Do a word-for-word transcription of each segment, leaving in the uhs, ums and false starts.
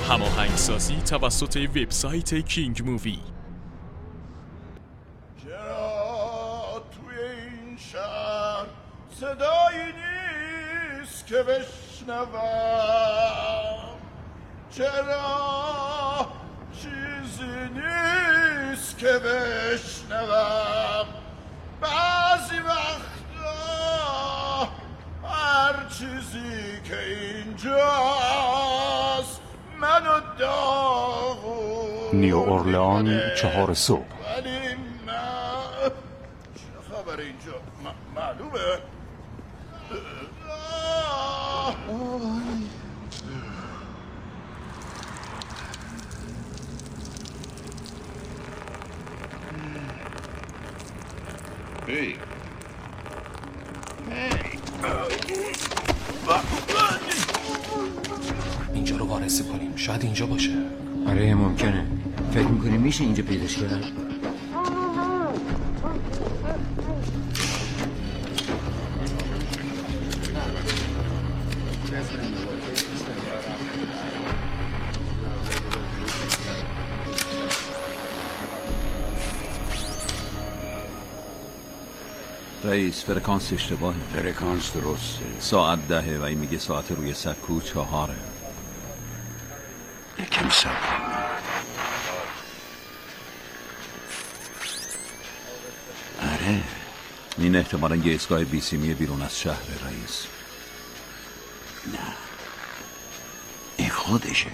هماهنگسازی توسط وبسایت کینگ مووی. چرا توی این شهر صدایی نیست که بشنوم؟ چرا چیزی نیست که بشنوم؟ بعضی وقتا هر چیزی که اینجاست منو داغون. نیو اورلئان چهار صبح. ولی من چه خبر اینجا؟ م- معلومه هی اینجا رو وارسی کنیم، شاید اینجا باشه. آره ممکنه. فکر میکنی میشه اینجا پیداش کرد؟ رئیس فرکانس اشتباهه. فرکانس درسته. ساعت دهه و این میگه ساعت روی سکو چهاره. یکم صبر. آره این احتمالاً یه ایستگاه بیسیمی بیرون از شهر رئیس. نه این خودشه.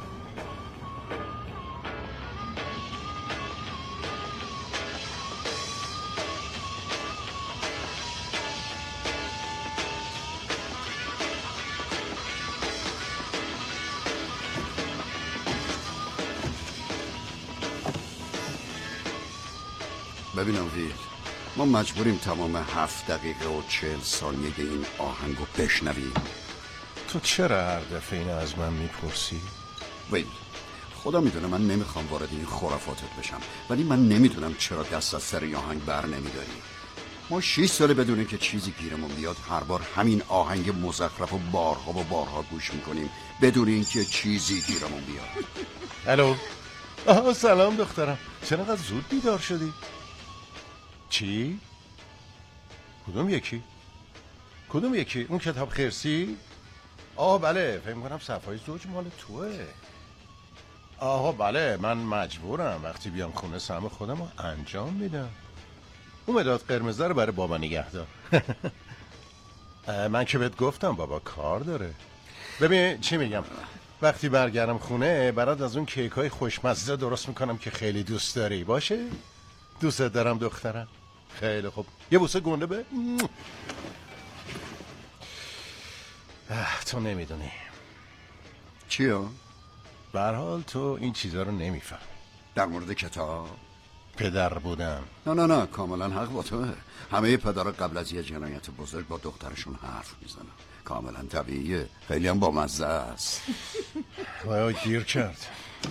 ببینم ویل، ما مجبوریم تمام هفت دقیقه و چهل ثانیه این آهنگو بشنویم. تو چرا هر دفعه اینو از من میپرسی؟ ویل خدا میدونه من نمیخوام وارد این خرافاتت بشم، ولی من نمیدونم چرا دست از سر آهنگ بر نمیداری. ما شیش ساله بدونیم که چیزی گیرمون بیاد هر بار همین آهنگ مزخرف و بارها و بارها گوش میکنیم بدون اینکه چیزی گیرمون بیاد. الو. آها سلام دخترم، چرا انقدر زود بیدار شدی؟ چی؟ کدوم یکی؟ کدوم یکی؟ اون کتاب خرسی؟ آه بله، فکر کنم صفحای زوج مال توه. آها بله، من مجبورم وقتی بیام خونه سهم خودم رو انجام میدم. اون مداد قرمزه رو برای بابا نگه دار. من که بهت گفتم بابا کار داره. ببین چی میگم، وقتی برگردم خونه برات از اون کیک های خوشمزه درست میکنم که خیلی دوست داری. باشه؟ دوست دارم دخترم. خیلی خوب، یه بوسه گنده به. تو نمیدونی چیو؟ به هر حال تو این چیزا رو نمیفهم. در مورد کتاب؟ پدر بودم. نه نه نه کاملا حق با توه. همه پدرها قبل از یه جنایت بزرگ با دخترشون حرف میزنن. کاملا طبیعیه، خیلی هم بامزه است. وایا گیر کرد.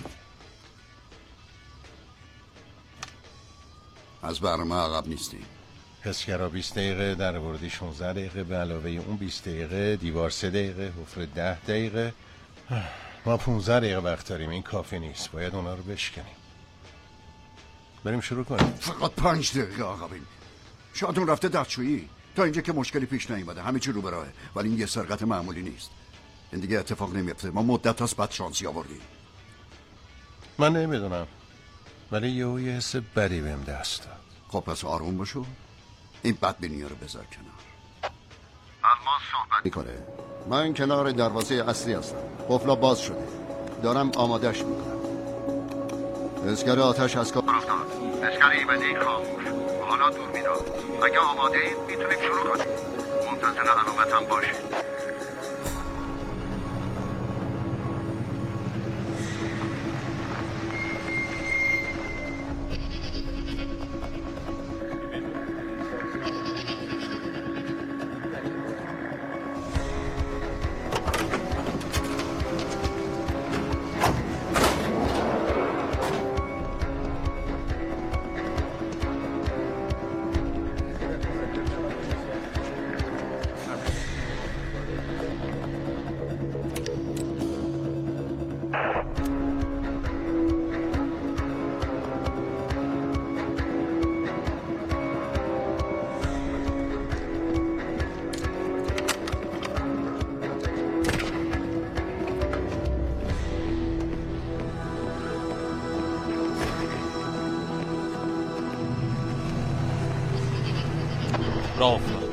از برنامه عقب نیستیم. حسگرا بیست دقیقه، در وردی شانزده دقیقه، به علاوه اون بیست دقیقه، دیوار سه دقیقه، حفره ده دقیقه. ما پونزده دقیقه وقت داریم، این کافی نیست، باید اونا رو بشکنیم. بریم شروع کنیم. فقط پنج دقیقه عقبیم. شاید اون رفته دستشویی. تا اینجا که مشکلی پیش نیومده، همه چی رو به راهه، ولی این یه سرقت معمولی نیست. این دیگه اتفاق نمیفته. ما مدت هاست بد شانسی آوردیم. من نمیدونم، ولی یه یه حس بدی بهم دست داد. خب پس آروم باشو، این بدبینی‌ها رو بذار کنار. الماس صحبت میکنه. من کنار دروازه اصلی هستم. قفلا باز شده. دارم آمادش میکنم. اسکر آتش از کار افتاد. اسکر ایمنی خاموش. حالا دور میداد. اگه آماده اید میتونید شروع کنید. منتظر علامتم باشید. راه افتاد.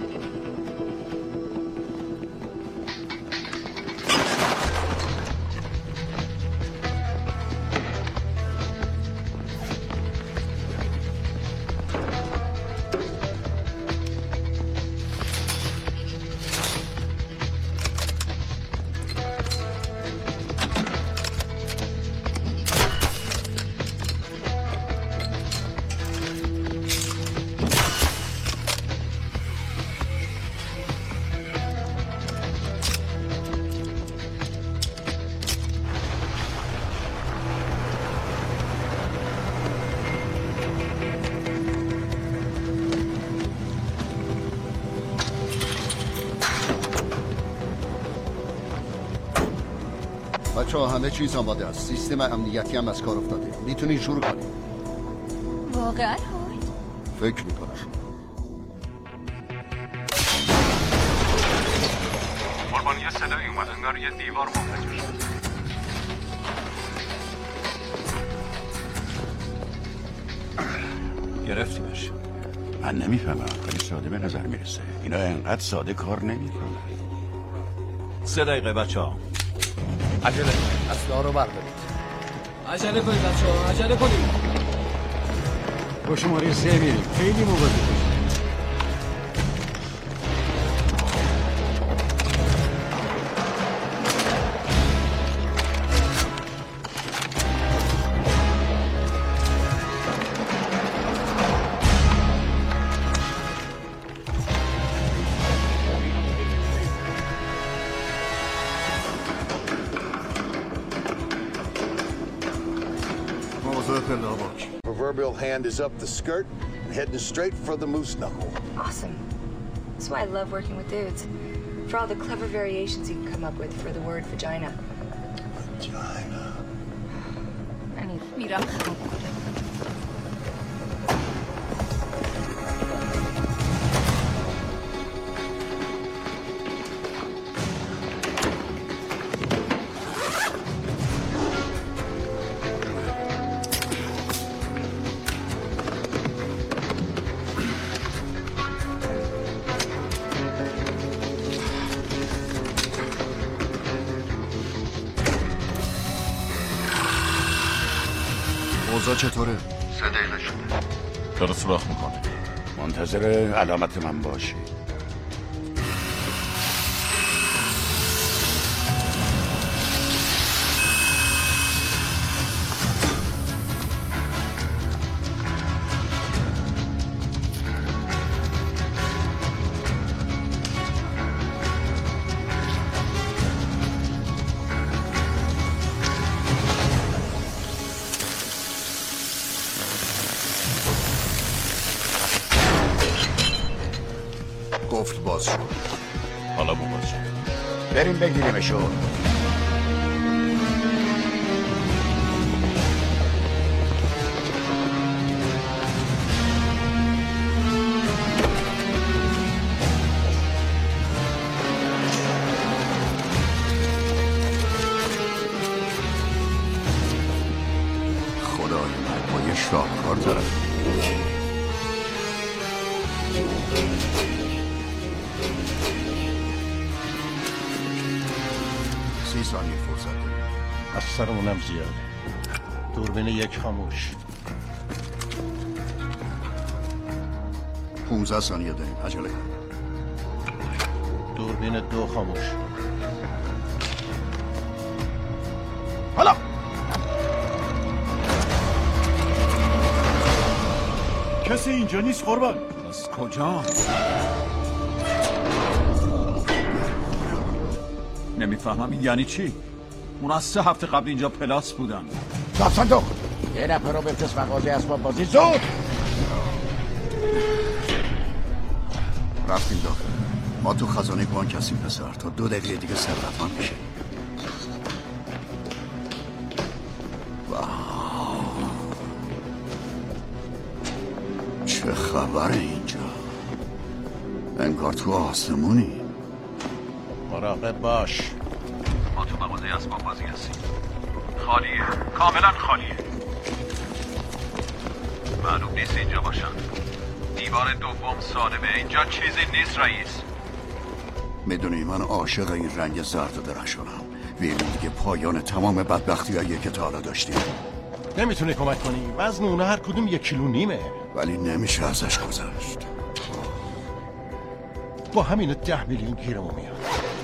بچه ها همه چیز آماده است. سیستم امنیتی هم از کار افتاده. میتونین شروع کنید. واقعا هوید؟ فکر میکنم. قربان یه صدایی اومد انگار یه دیوار منفجر شد. گرفتیمش. من نمیفهمم خیلی ساده به نظر میرسه. اینا انقدر ساده کار نمیکنن. سه دقیقه بچه ها. عجله اصلا رو بردارید. عجله کنید بچه ها، عجله کنید. با شماره سه میریم. خیلی مواظب. Proverbial hand is up the skirt and heading straight for the moose knuckle. Awesome. That's why I love working with dudes. For all the clever variations you can come up with for the word vagina. Vagina. I need میرم خراب کنم. اوضاع چطوره؟ سه دقیقه شده. داره سراخ میکنه. منتظر علامت من باشی. گفت باز شد. حالا باز شد. بریم بگیریمشو. خدای من با یه شاهکار طرف. سی ثانیه فرصت داریم. از سرمونم زیاده. دوربین یک خاموش. پونزده ثانیه داریم. عجله کن. دوربین دو خاموش. حالا کسی اینجا نیست قربان. از کجا؟ نمیفهمم این یعنی چی؟ اون از سه هفته قبل اینجا پلاس بودن. صاحب صندوق یه نفر رو بفرست مغازه اسباب بازی زود. رفتیم داخل. ما تو خزانه بانک هستیم پسر. تا دو دقیقه دیگه ثروتمند میشه. چه خبره اینجا؟ انگار تو آسمونی. مراقب باش. ما تو مغازه اسباب بازی هستیم. خالیه. کاملا خالیه. معلوم نیست اینجا باشن. دیوار دوم سالمه. اینجا چیزی نیست رئیس. میدونی من عاشق این رنگ زرد و درخشانم. ویلی دیگه پایان تمام بدبختی‌هایی که تا حالا داشتیم. نمیتونه کمک کنی. وزن اونا هر کدوم یک کیلو نیمه. ولی نمیشه ازش گذشت. با همین ده میلیون گیرمون میاد.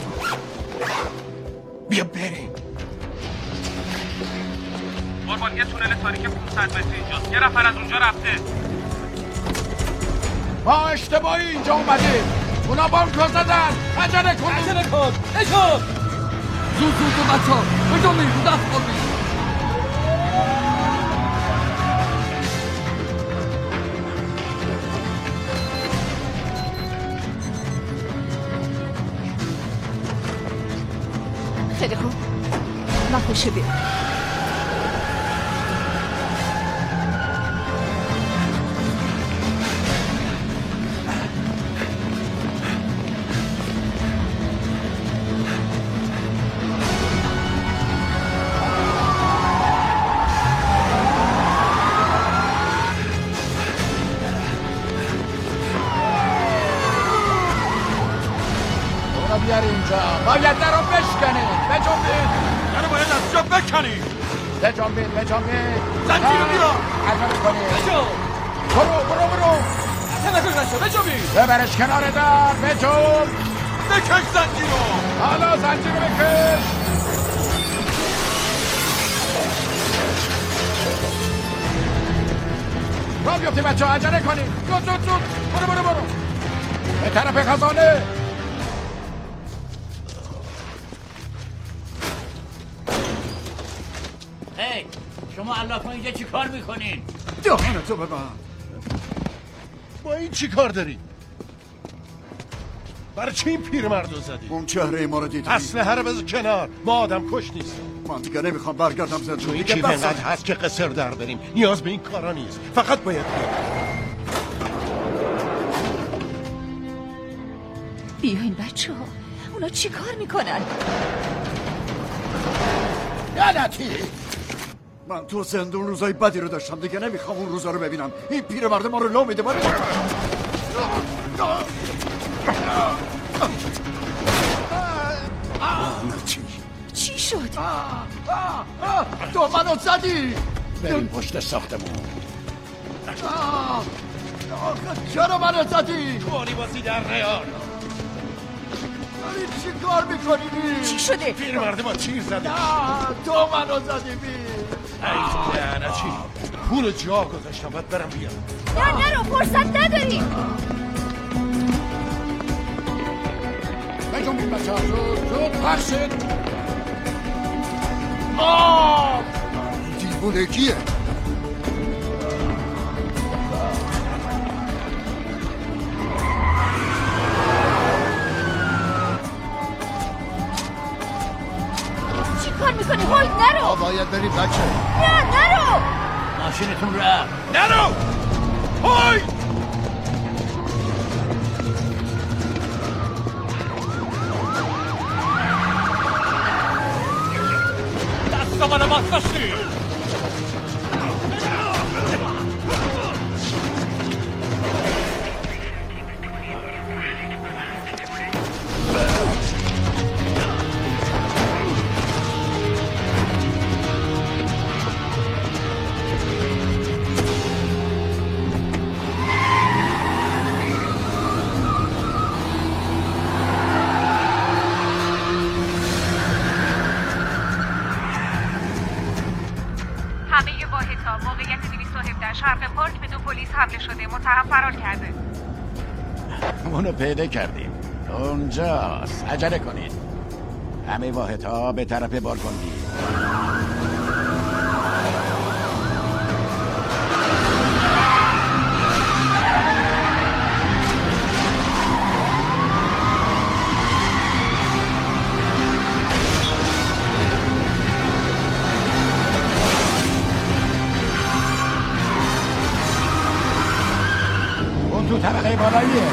بیا بریم. قربان یه تونل تاریک پانصد متری اینجاست. یه نفر از اونجا رفته. ما اشتباهی اینجا اومدیم. اونا بانکو زدن. عجله کن. عجله کن. اشو. زود زود زود بچه ها. کجا میری؟ دست کنی. خیلی خوب. من خوشه بیم. بیار اینجا. باید در رو بشکنید. بجنبید. در باید از جا بکنید. بجنبید بجنبید. زنجیر رو بیار. عجله کنید. بجو. برو برو برو. تمکن نشو. بجنبید. ببرش کنار در. بجنب. بکش زنجیر رو. حالا زنجیر رو بکش. را بیفتی بچه ها. عجله کنید. زود زود زود. برو برو برو. به طرف خزانه. هی شما علاف اینجا چی کار میکنین؟ دهانتو ببند. با این چی کار داری؟ برای چی این پیرمردو زدی؟ اون چهره ما رو دیدی؟ اسلحه رو بذار کنار. ما آدم کش نیستم. من دیگه نمیخوام برگردم زندون. تو این کیف انقدر هست که قصر در بریم. نیاز به این کارا نیست. فقط باید بیاین بچه ها. اونا چی کار میکنن؟ لعنتی. من تو زندون روزای بدی رو داشتم. دیگه نمیخوام اون روزا رو ببینم. این پیرمرد ما رو لو میده. من لعنتی. چی شد؟ تو منو زدی. بریم پشت ساختمون. چرا منو زدی؟ کوری بازی در نیار. ولی چی کار میکنی؟ چی شده؟ پیرمرد ما تیر زده. تو منو زدی بی. ای لعنتی. پول جا گذاشتم. باید برم بیارم. نه نرو. فرصت نداریم. بجنبید بچه ها. زود زود بخشید. آه دیوونه کیه؟ چی کار میکنی؟ هولد نرو. ما باید بریم بچه. نه نرو. ماشینتون رفت. نرو. های. دست منو باز داشتی. شرق پارک به دو پلیس حمله شده. متهم فرار کرده. اونو پیدا کردیم. اونجاست. عجله کنید. همه واحدها به طرف بالکن. اون تو طبقه بالاییه.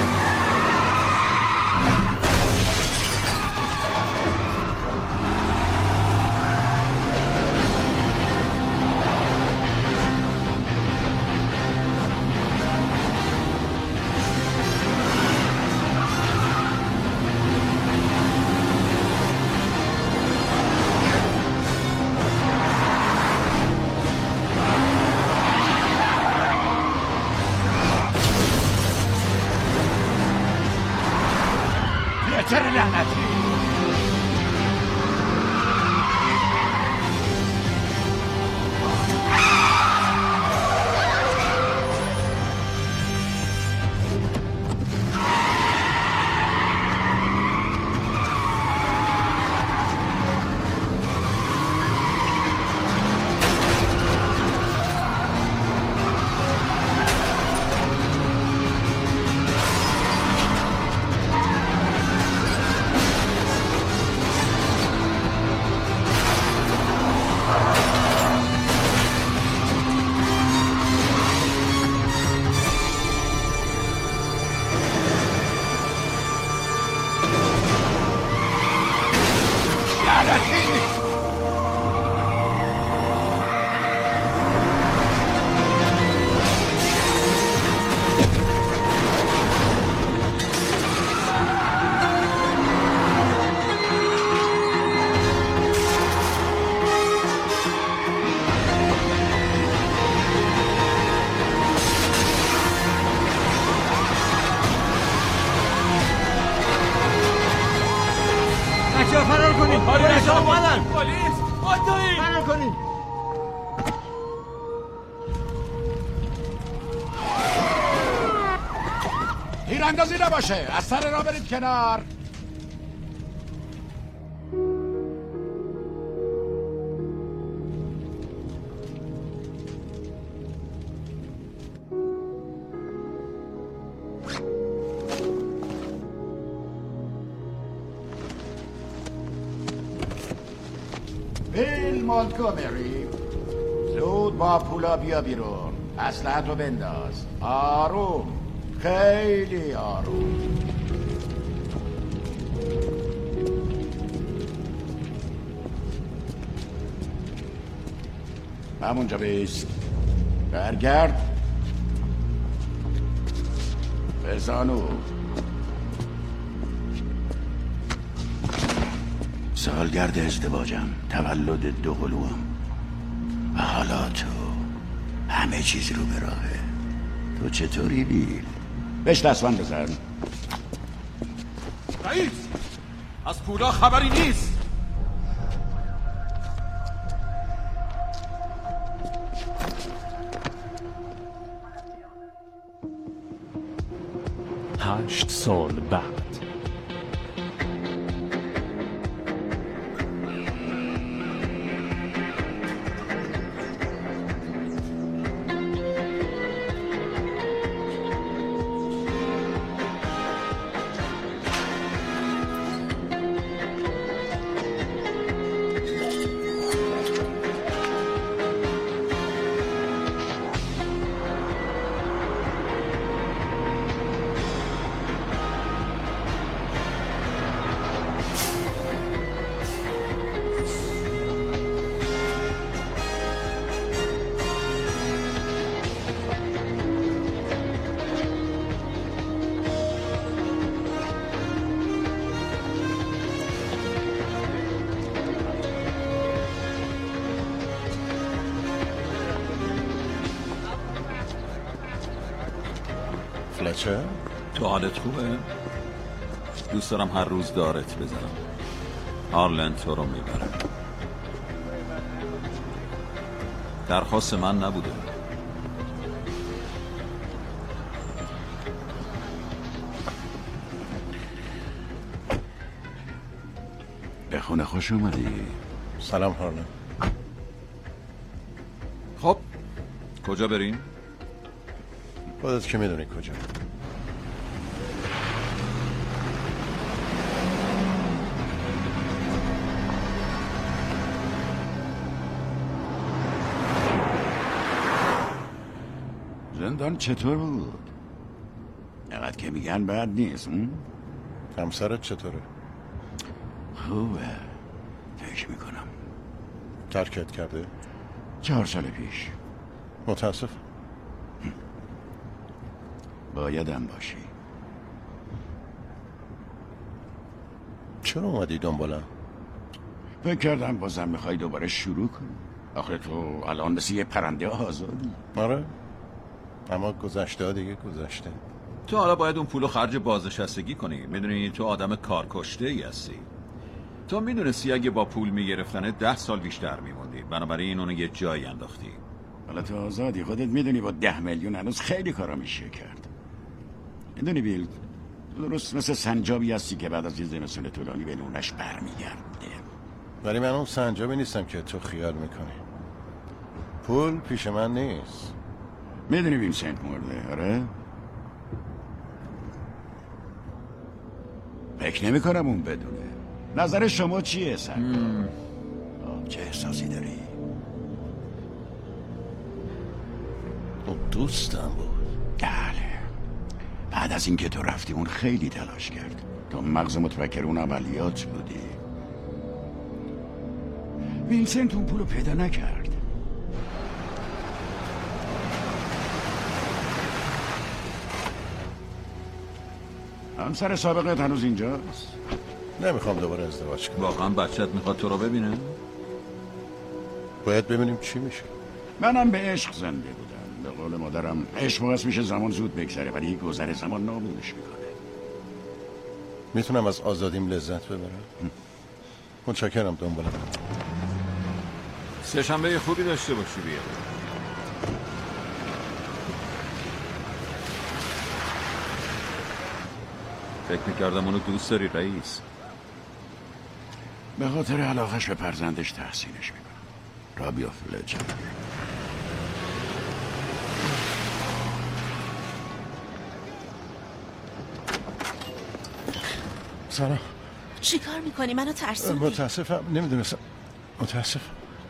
لعنتی. فرار کنید. پلیس اومدن. پلیس آتایی فرار کنید. تیراندازی نباشه. از سر راه برید کنار. بیل مونتگومری زود با پولا بیا بیرون. اسلحه‌تو بنداز. آروم، خیلی آروم. همونجا بیست. برگرد. بزانو. سالگرد ازدواجم، تولد دو قلوام و حالا تو همه چیز رو به راهه. تو چطوری بیل؟ بهش دستبند بزن. رئیس از پولا خبری نیست. هشت سال بعد فلچر؟ تو حالت خوبه؟ دوست دارم هر روز دارت بزنم. هارلند تو رو میبره. درخواست من نبوده. به خونه خوش اومدی. سلام هارلند. خب کجا بریم؟ خودت که میدونی کجا. زندان چطور بود؟ اینقدر که میگن بد نیست. همسرت چطوره؟ خوبه. فکر میکنم ترکت کرده؟ چهار سال پیش. متاسف. بایدم باشی. چرا اومدی دنبالم؟ فکر کردم بازم میخوای دوباره شروع کنی. آخه تو الان مثل یه پرنده آزادی. آره، اما گذشته ها دیگه گذشته. تو حالا باید اون پولو خرج بازنشستگی کنی. میدونی تو آدم کارکشته ای هستی. تو میدونستی اگه با پول میگرفتنه ده سال بیشتر میموندی. بنابراین اونو یه جایی انداختی. حالا تو آزادی. خودت میدونی با ده میلیون هنوز خیلی کارا میشه کرد. میدونی بیل، درست مثل سنجابی هستی که بعد از یه زمستون طولانی به نونش برمیگرده. ولی من اون سنجابی نیستم که تو خیال میکنی. پول پیش من نیست. میدونی وینسنت مرده، آره؟ فکر نمی کنم اون بدونه. نظر شما چیه سر؟ چه احساسی داری؟ اون دوستم بود. بله. بعد از اینکه تو رفتی اون خیلی تلاش کرد. تو مغز متفکر اون عملیات بودی. وینسنت اون پولو پیدا نکرد. همسر سابقت هنوز اینجاست؟ نمیخوام دوباره ازدواج کنم. واقعا بچت میخواد تو رو ببینه؟ باید ببینیم چی میشه. منم به عشق زنده بودم. به قول مادرم عشق باعث میشه زمان زود بگذره ولی گذر زمان نابودش میکنه. میتونم از آزادیم لذت ببرم؟ متشکرم. دنبالم. سه شنبه خوبی داشته باشی. بیا. فکر میکردم اونو دوست داری رئیس. به خاطر علاقش به فرزندش تحسینش میکنم. رابیا فلجر. سلام. چی کار میکنی؟ منو ترسوندی. متاسفم. نمیدونستم. متاسف.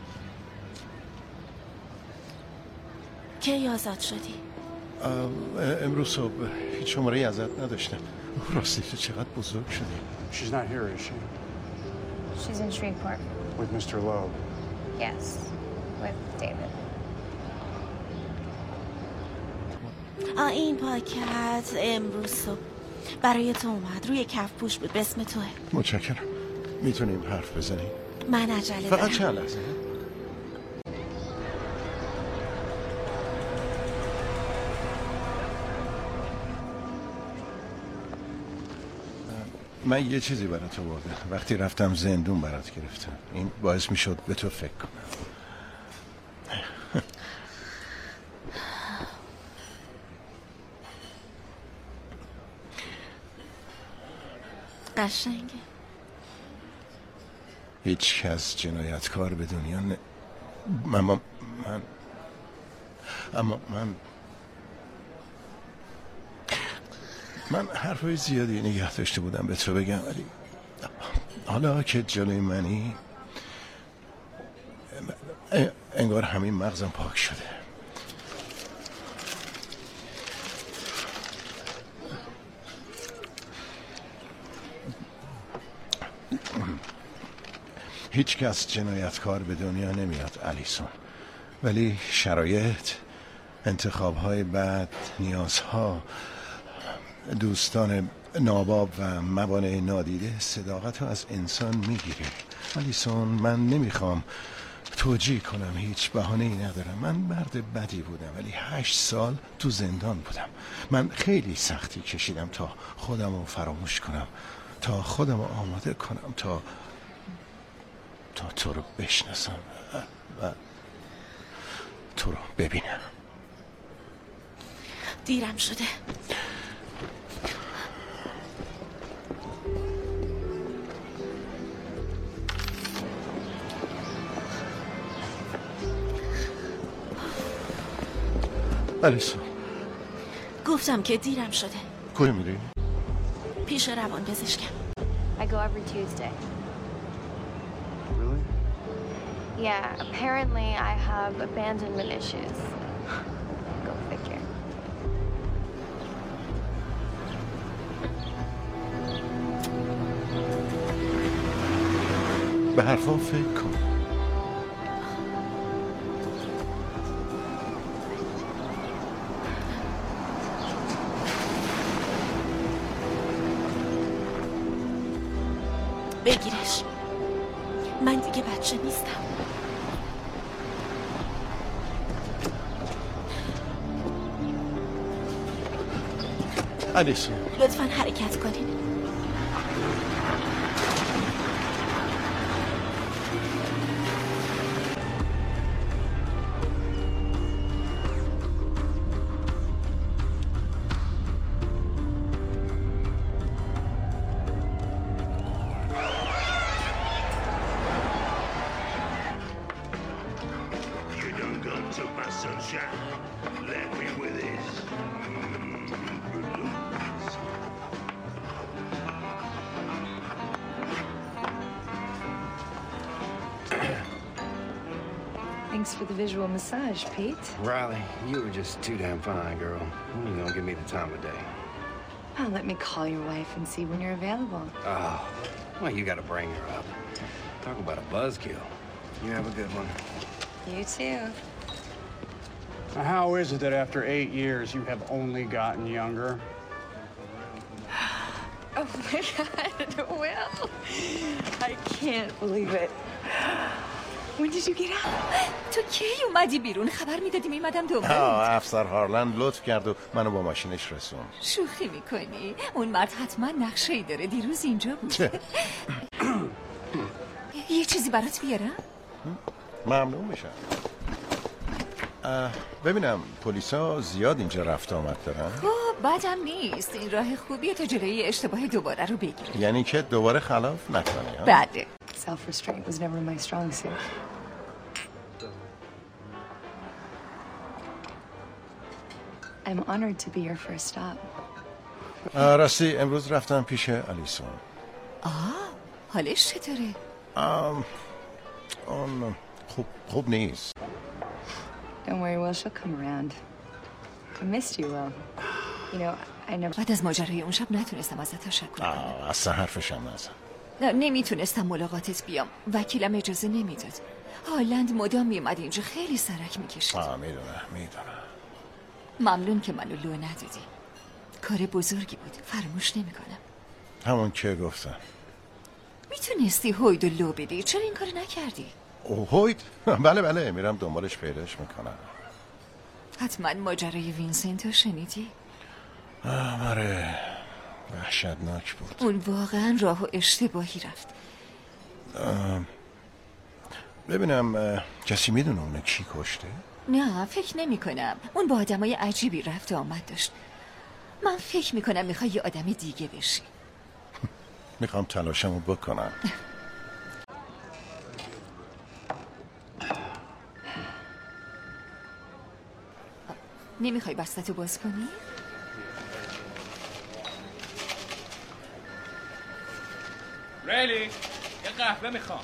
کی آزاد شدی؟ امروز صبح هیچ شماره ازت نداشتم. راستی تو چقدر بزرگ شدی. She's not here, is she? She's in Shreveport. With Mister Loeb? Yes, with David. آ این پاکت امروز صبح برای تو اومد. روی کف پوش بود. به اسم توه. متشکرم. میتونیم حرف بزنیم؟ من عجله دارم. فقط چند لحظه. من یه چیزی برات آوردم. وقتی رفتم زندون برات گرفتم. این باعث میشد به تو فکر کنم. قشنگه. هیچ کس جنایتکار به دنیا ن... من من اما من من حرفای زیادی نگه داشته بودم به تو بگم ولی حالا که جلوی منی انگار همین مغزم پاک شده. هیچ کس جنایتکار به دنیا نمیاد الیسون، ولی شرایط، انتخاب‌های بد، نیازها، دوستان ناباب و موانع نادیده صداقت رو از انسان میگیره. الیسون، من نمیخوام توجیه کنم، هیچ بهانه‌ای ندارم. من مرد بدی بودم ولی هشت سال تو زندان بودم. من خیلی سختی کشیدم تا خودم رو فراموش کنم، تا خودم رو آماده کنم، تا تا تو رو بشناسم و تو رو ببینم. دیرم شده. الیسا، گفتم که دیرم شده. کجا میری؟ پیش روان پزشکم. I go every Tuesday. Really? Yeah, apparently I have abandonment issues. Go figure. به حرفان فکر کن. بگیرش. من دیگه بچه نیستم. الیسا، لطفاً حرکت کنین. Thanks for the visual massage, Pete. Riley, you were just too damn fine, girl. When you gonna give me the time of day? Oh, let me call your wife and see when you're available. Oh, well, you gotta bring her up. Talk about a buzzkill. You have a good one. You too. Now, how is it that after eight years you have only gotten younger? Oh my God, Will. I can't believe it. When did you get out? تو کی اومدی بیرون؟ خبر میدادی میمدم دوباره. آه افسر هارلند لطف کرد و منو با ماشینش رسون. شوخی میکنی؟ اون مرد حتما نقشه ای داره. دیروز اینجا بود. یه چیزی برات بیارم؟ ممنون میشم. ببینم پلیسا زیاد اینجا رفت آمد دارن؟ خب بدم نیست. این راه خوبیه تا جلوی اشتباه دوباره رو بگیری. یعنی که دوباره خلاف نکنی ها؟ بله. Self-restraint was never my strong suit. I'm honored to be your first stop. راستی امروز رفتم پیش الیسون. آه حالش چطوره؟ آم اون خوب خوب نیست. Don't worry, Will. She'll come around. I missed you, Will. You know, I never... بعد از ماجرای اون شب نتونستم ازت تشکر کنم. اصلا حرفشم نزن. نه نمیتونستم ملاقاتت بیام. وکیلم اجازه نمیداد. هالند مدام میومد اینجا خیلی سرک میکشید. آه میدونم میدونم. ممنون که منو لو ندادی. کار بزرگی بود. فراموش نمیکنم. همون که گفتم. میتونستی هوید و لو بدی. چرا این کار نکردی؟ هوید؟ بله بله میرم دنبالش پیداش میکنم. حتما ماجرای وینسنت رو شنیدی؟ آره وحشتناک بود. اون واقعا راه و اشتباهی رفت. ببینم کسی میدونه اونو کی کشته؟ نه فکر نمی کنم. اون با آدمای عجیبی رفت و آمد داشت. من فکر میکنم میخوای یه آدم دیگه بشی. میخوام تلاشمو بکنم. نمیخوای بستتو باز کنی؟ ریلی یه قهوه میخوام.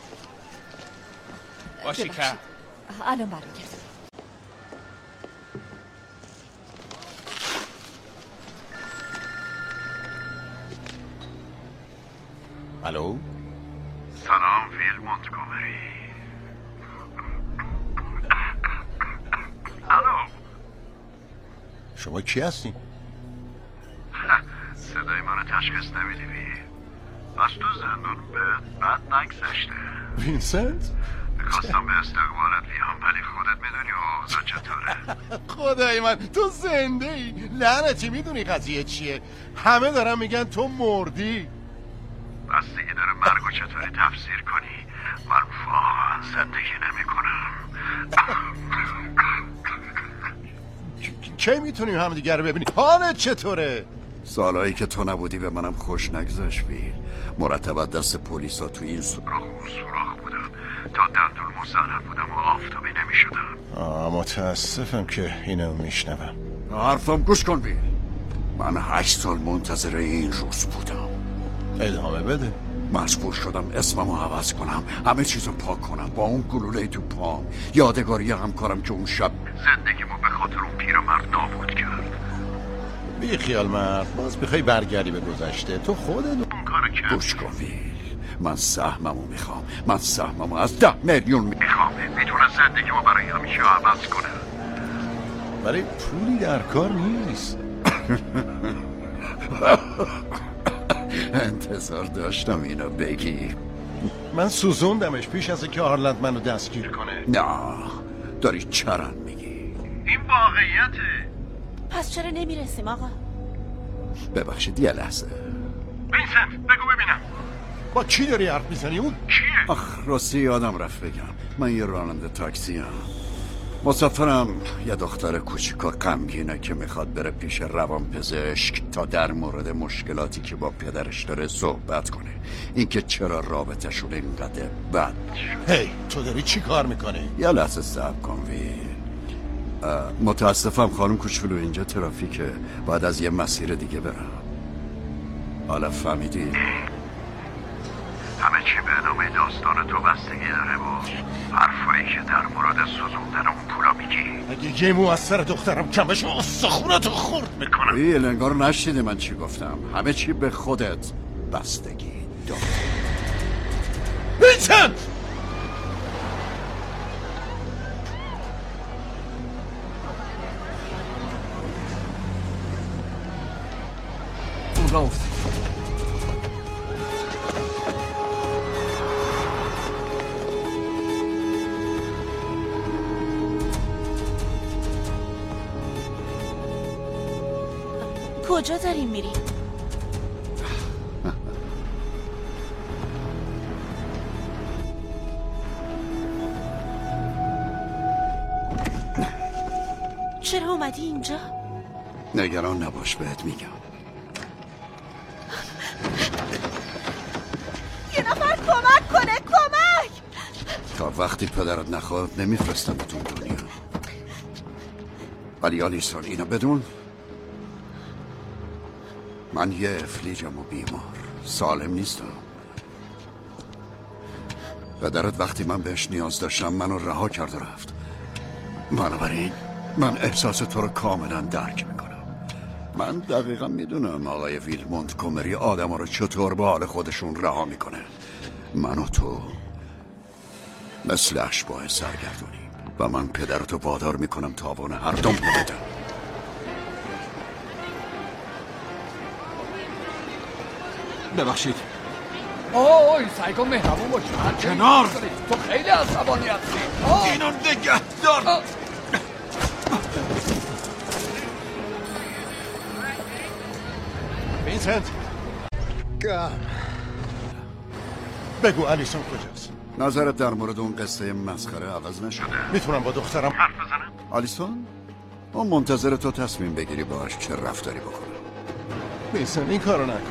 باشی که الان برمیگردم. الو سلام ویل مونتگومری. الو شما کی هستی؟ صدای منو تشخیص نمیدی ویل؟ از تو زندون به بد نگذشته. وینسنت؟ میخواستم به استقبالت بیام ولی خودت میدونی اوضاع چطوره. خدای من تو زنده ای. لعنتی میدونی قضیه چیه؟ همه دارن میگن تو مردی. بستگی داره مرگو چطوری تفسیر کنی. من واقعا زندگی نمی کنم. کی میتونیم هم دیگر رو ببینیم؟ حالت چطوره؟ سالهایی که تو نبودی به منم خوش نگذشت ویل. مرتب دست پلیسا تو این سوراخ و سوراخ بودم تا دندون مسلح بودم و آفتابی نمی شدم. آه متاسفم که اینو میشنوم. حرفم گوش کن ویل. من هشت سال منتظر این روز بودم. ادامه بده. مجبور شدم اسممو عوض کنم، همه چیزو پاک کنم، با اون گلوله تو پام یادگاری همکارم که اون شب زندگیمو به خاطر اون پیرمرد نابود کرد. بی خیال مرد، باز بخوای برگردی به گذشته تو خودت اون کارو کرد. گوش کن ویل. من سهممو میخوام. من سهممو از ده میلیون میخوام. میتونه زندگیمو برای همیشه عوض کنه. برای پولی در کار نیست. انتظار داشتم اینو بگی. من سوزوندمش پیش از که هارلند منو دستگیر کنه. نه داری چرن میگی. این واقعیته. پس چرا نمیرسیم آقا؟ ببخشید یه لحظه. وینسنت بگو ببینم. با کی داری حرف میزنی؟ اون کیه؟ آخ راستی یادم رفت بگم من یه راننده تاکسی هم. مسافرم یه دختر کوچیک و غمگینه که میخواد بره پیش روانپزشک تا در مورد مشکلاتی که با پدرش داره صحبت کنه. اینکه چرا رابطه‌شون اینقدر بد. هی تو داری چی کار میکنی؟ یه لحظه صبر کن ویل. متاسفم خانم کوچولو اینجا ترافیکه. باید از یه مسیر دیگه برم. حالا فهمیدی؟ همه چی به ادامه داستان تو بستگی داره و حرفایی که در مورد سوزوندن اون پولا میگی. اگه یه مو از سر دخترم کم بشه استخونتو خورد میکنم. ویل انگار نشنیدی من چی گفتم. همه چی به خودت بستگی داره. وینسنت کجا داریم میریم؟ چرا اومدی اینجا؟ نگران نباش بهت میگم. یه نفر کمک کنه، کمک! تا وقتی پدرت نخواد نمیفرستم تو دنیا. ولی آلیسون اینو بدون، من یه افلیجم و بیمار سالم نیستم. پدرت وقتی من بهش نیاز داشتم منو رها کرد و رفت. بنابراین من احساس تو رو کاملا درک میکنم. من دقیقا میدونم آقای ویل مونتگومری آدم ها رو چطور به حال خودشون رها میکنه. من و تو مثل اشباه سرگردونی و من پدرتو وادار میکنم تاوان هر دوم رو بدم. ببخشید. اوه سعی کن مهربون باشی. کنار. تو خیلی عصبانی هستی. اینو نگه دار. وینسنت بگو آلیسون کجاست؟ نظرت در مورد اون قصه مسخره عوض نشده؟ میتونم با دخترم حرف بزنم؟ آلیسون؟ اون منتظر تو تصمیم بگیری باهاش چه رفتاری بکنه. وینسنت این کارو نکن.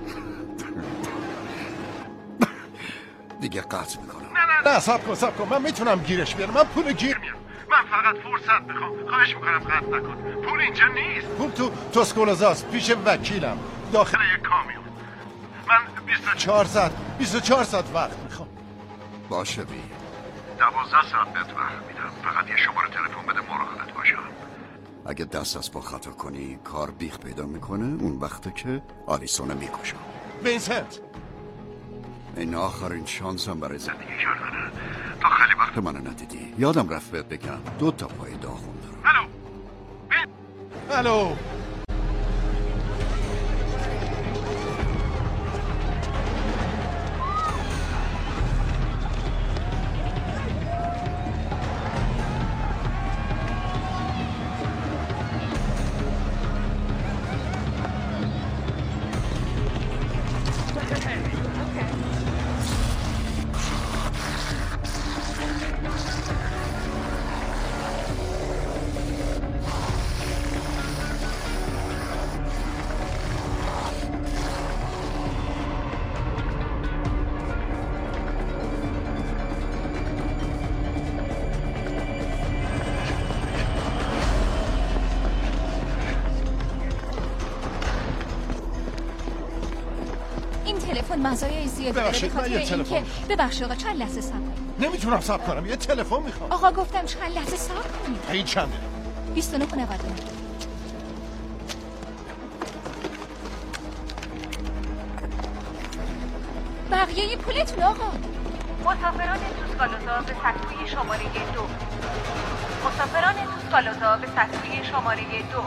دیگه قطع میکنم. نه نه نه سب کن سب کن من میتونم گیرش بیارم. من پول گیر میارم. من فقط فرصت میخوام. خواهش میکنم قطع نکن. پول اینجا نیست. پول تو توسکولوزاست پیش وکیلم داخل یک کامیون. من بیست و چهار ساعت بیست و چهار ساعت وقت میخوام. باشه بی دوازده ساعت بهت وقت میدم. فقط یه شماره تلفن بده مراقبت باشم. اگه دست از پا خطا کنی کار بیخ پیدا میکنه. اون وقته که آلیسون میکشم. وینسنت این آخرین شانسم برای زندگی کردنه. تا خیلی وقت منو ندیدی. یادم رفت بهت بگم دو تا پای داغون دارم. الو الو مزایای زیادی داره به خاطر اینکه ببخشید آقا چند لحظه صبر کنید. نمیتونم صبر کنم یه تلفن میخوام. آقا گفتم چند لحظه صبر کنید. این چنده؟ بیست و نه و نود و نه. بقیه پولتون آقا. مسافران توسکالوزا به سکوی شماره دو. مسافران توسکالوزا به سکوی شماره دو.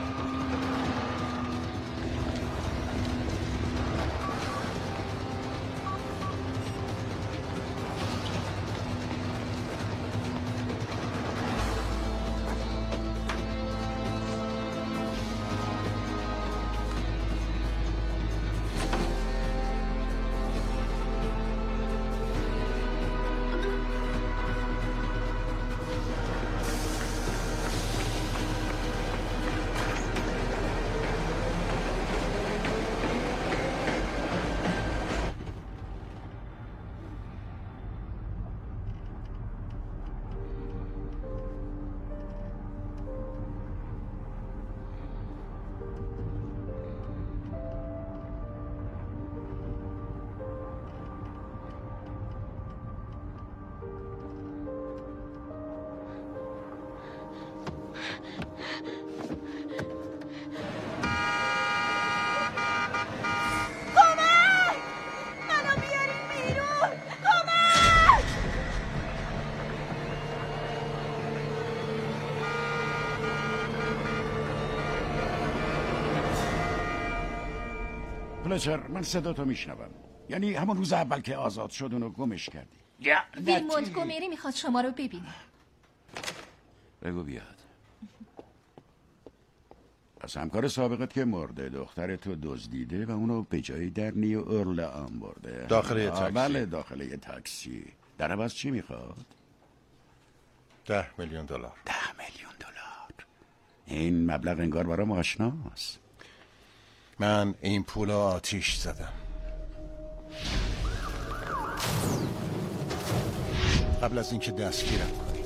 فلچر من صدا تو میشنوم. یعنی همون روز اول که آزاد شد اونو گمش کردی. ویل مونتگومری میخواد شما رو ببینه. بگو بیاد. پس همکار سابقت که مرده دختر تو دزدیده و اونو به جای در نیو اورلئان برده. داخل یه تاکسی. بله داخل یه تاکسی. در عوض چی میخواد؟ ده میلیون دلار. ده میلیون دلار. این مبلغ انگار برام آشناست. من این پول آتیش زدم. قبل از اینکه دستگیرم کنی.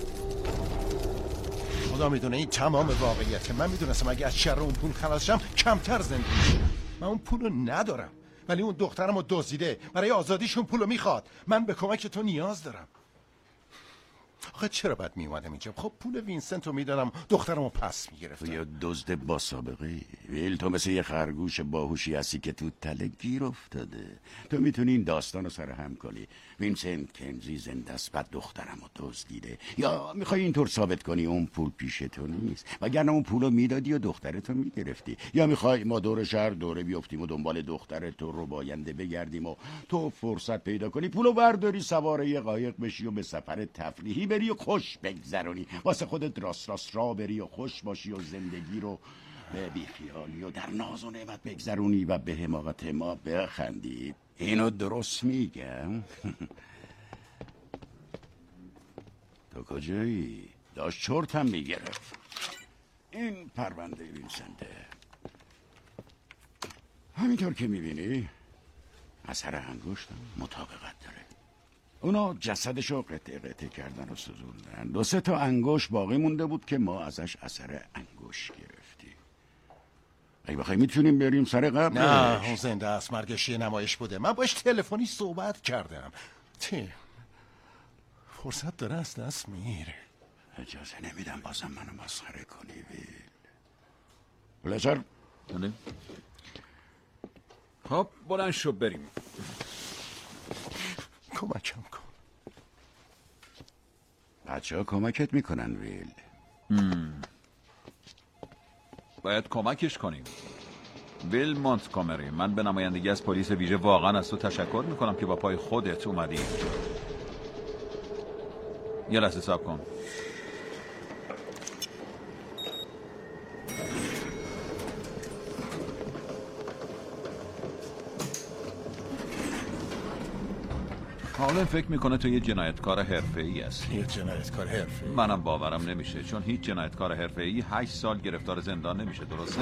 خدا میدونه این تمام واقعیته. من میدونستم اگه از شر اون پول خلاص شم کمتر زندگی میکنم. من اون پولو ندارم، ولی اون دخترمو دزدیده، برای آزادیشون پولو میخواد. من به کمک تو نیاز دارم. آخه چرا باید میومدم اینجا؟ خب پول وینسنت رو میدادم، دخترمو پس میگرفتم. یا دزد با سابقه. ویل تو مثل یه خرگوش باهوشی هستی که تو تله گیر افتاده. تو میتونی این داستان رو سرهم کنی. وینسنت کنزی زنده است، بعد دخترمو دزدیده. یا میخوای اینطور ثابت کنی اون پول پیش تو نیست، وگرنه اون پولو میدادی و دخترتو میگرفتی. یا میخوای ما دور شهر دوره بیافتیم و دنبال دخترتو رو باینده بگردیم و تو فرصت پیدا کنی پولو برداری سوار یه قایق بشی و به سفر تفریحی بری و خوش بگذرونی، واسه خودت راست راست را بری و خوش باشی و زندگی رو به بیخیالی و در ناز و نعمت بگذرونی و به حماقت ما بخندی. اینو درست میگم؟ تو کجایی؟ داشت چرتم میگرفت. این پرونده وینسنته. همینطور که میبینی اثر انگشتم مطابقت داره. اونا جسدشو قطعه قطعه کردن و سوزوندن. دو سه تا انگشت باقی مونده بود که ما ازش اثر انگشت گرفتیم. اگه بخوای میتونیم بریم سر قبلش. نه اون زنده است، مرگش یه نمایش بوده. من باش تلفنی صحبت کردم. تی فرصت داره از دست میره. اجازه نمیدم بازم منو مسخره کنی ویل. بلشر خب بلند شو بریم. کمکم کن. بچه ها کمکت میکنن ویل. مم. باید کمکش کنیم. ویل مونتگومری، من به نمایندگی از پلیس ویژه واقعا از تو تشکر میکنم که با پای خودت اومدی. یه لحظه صبر کن. حالا فکر میکنه تو یه جنایتکار حرفه‌ای هستی. یه جنایتکار حرفه‌ای؟ منم باورم نمیشه، چون هیچ جنایتکار حرفه‌ای هشت سال گرفتار زندان نمیشه. درسته؟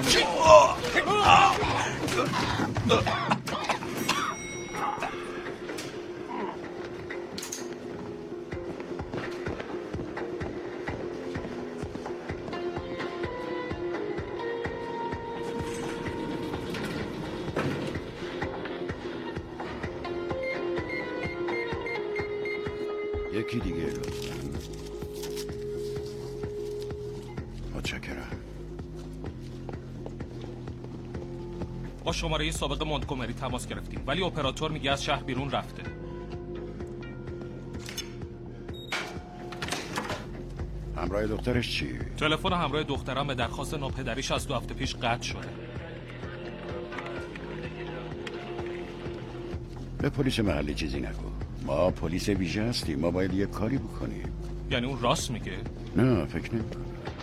یکی دیگه لطفاً. متشکرم. با شماره سابق مونتگومری تماس گرفتیم ولی اپراتور میگه از شهر بیرون رفته. همراه دخترش چی؟ تلفن همراه دخترم به درخواست ناپدریش از دو هفته پیش قطع شده. به پلیس محلی چیزی نگو. ما پلیس ویژه هستیم، ما باید یه کاری بکنیم. یعنی اون راست میگه؟ نه فکر نمی‌کنم.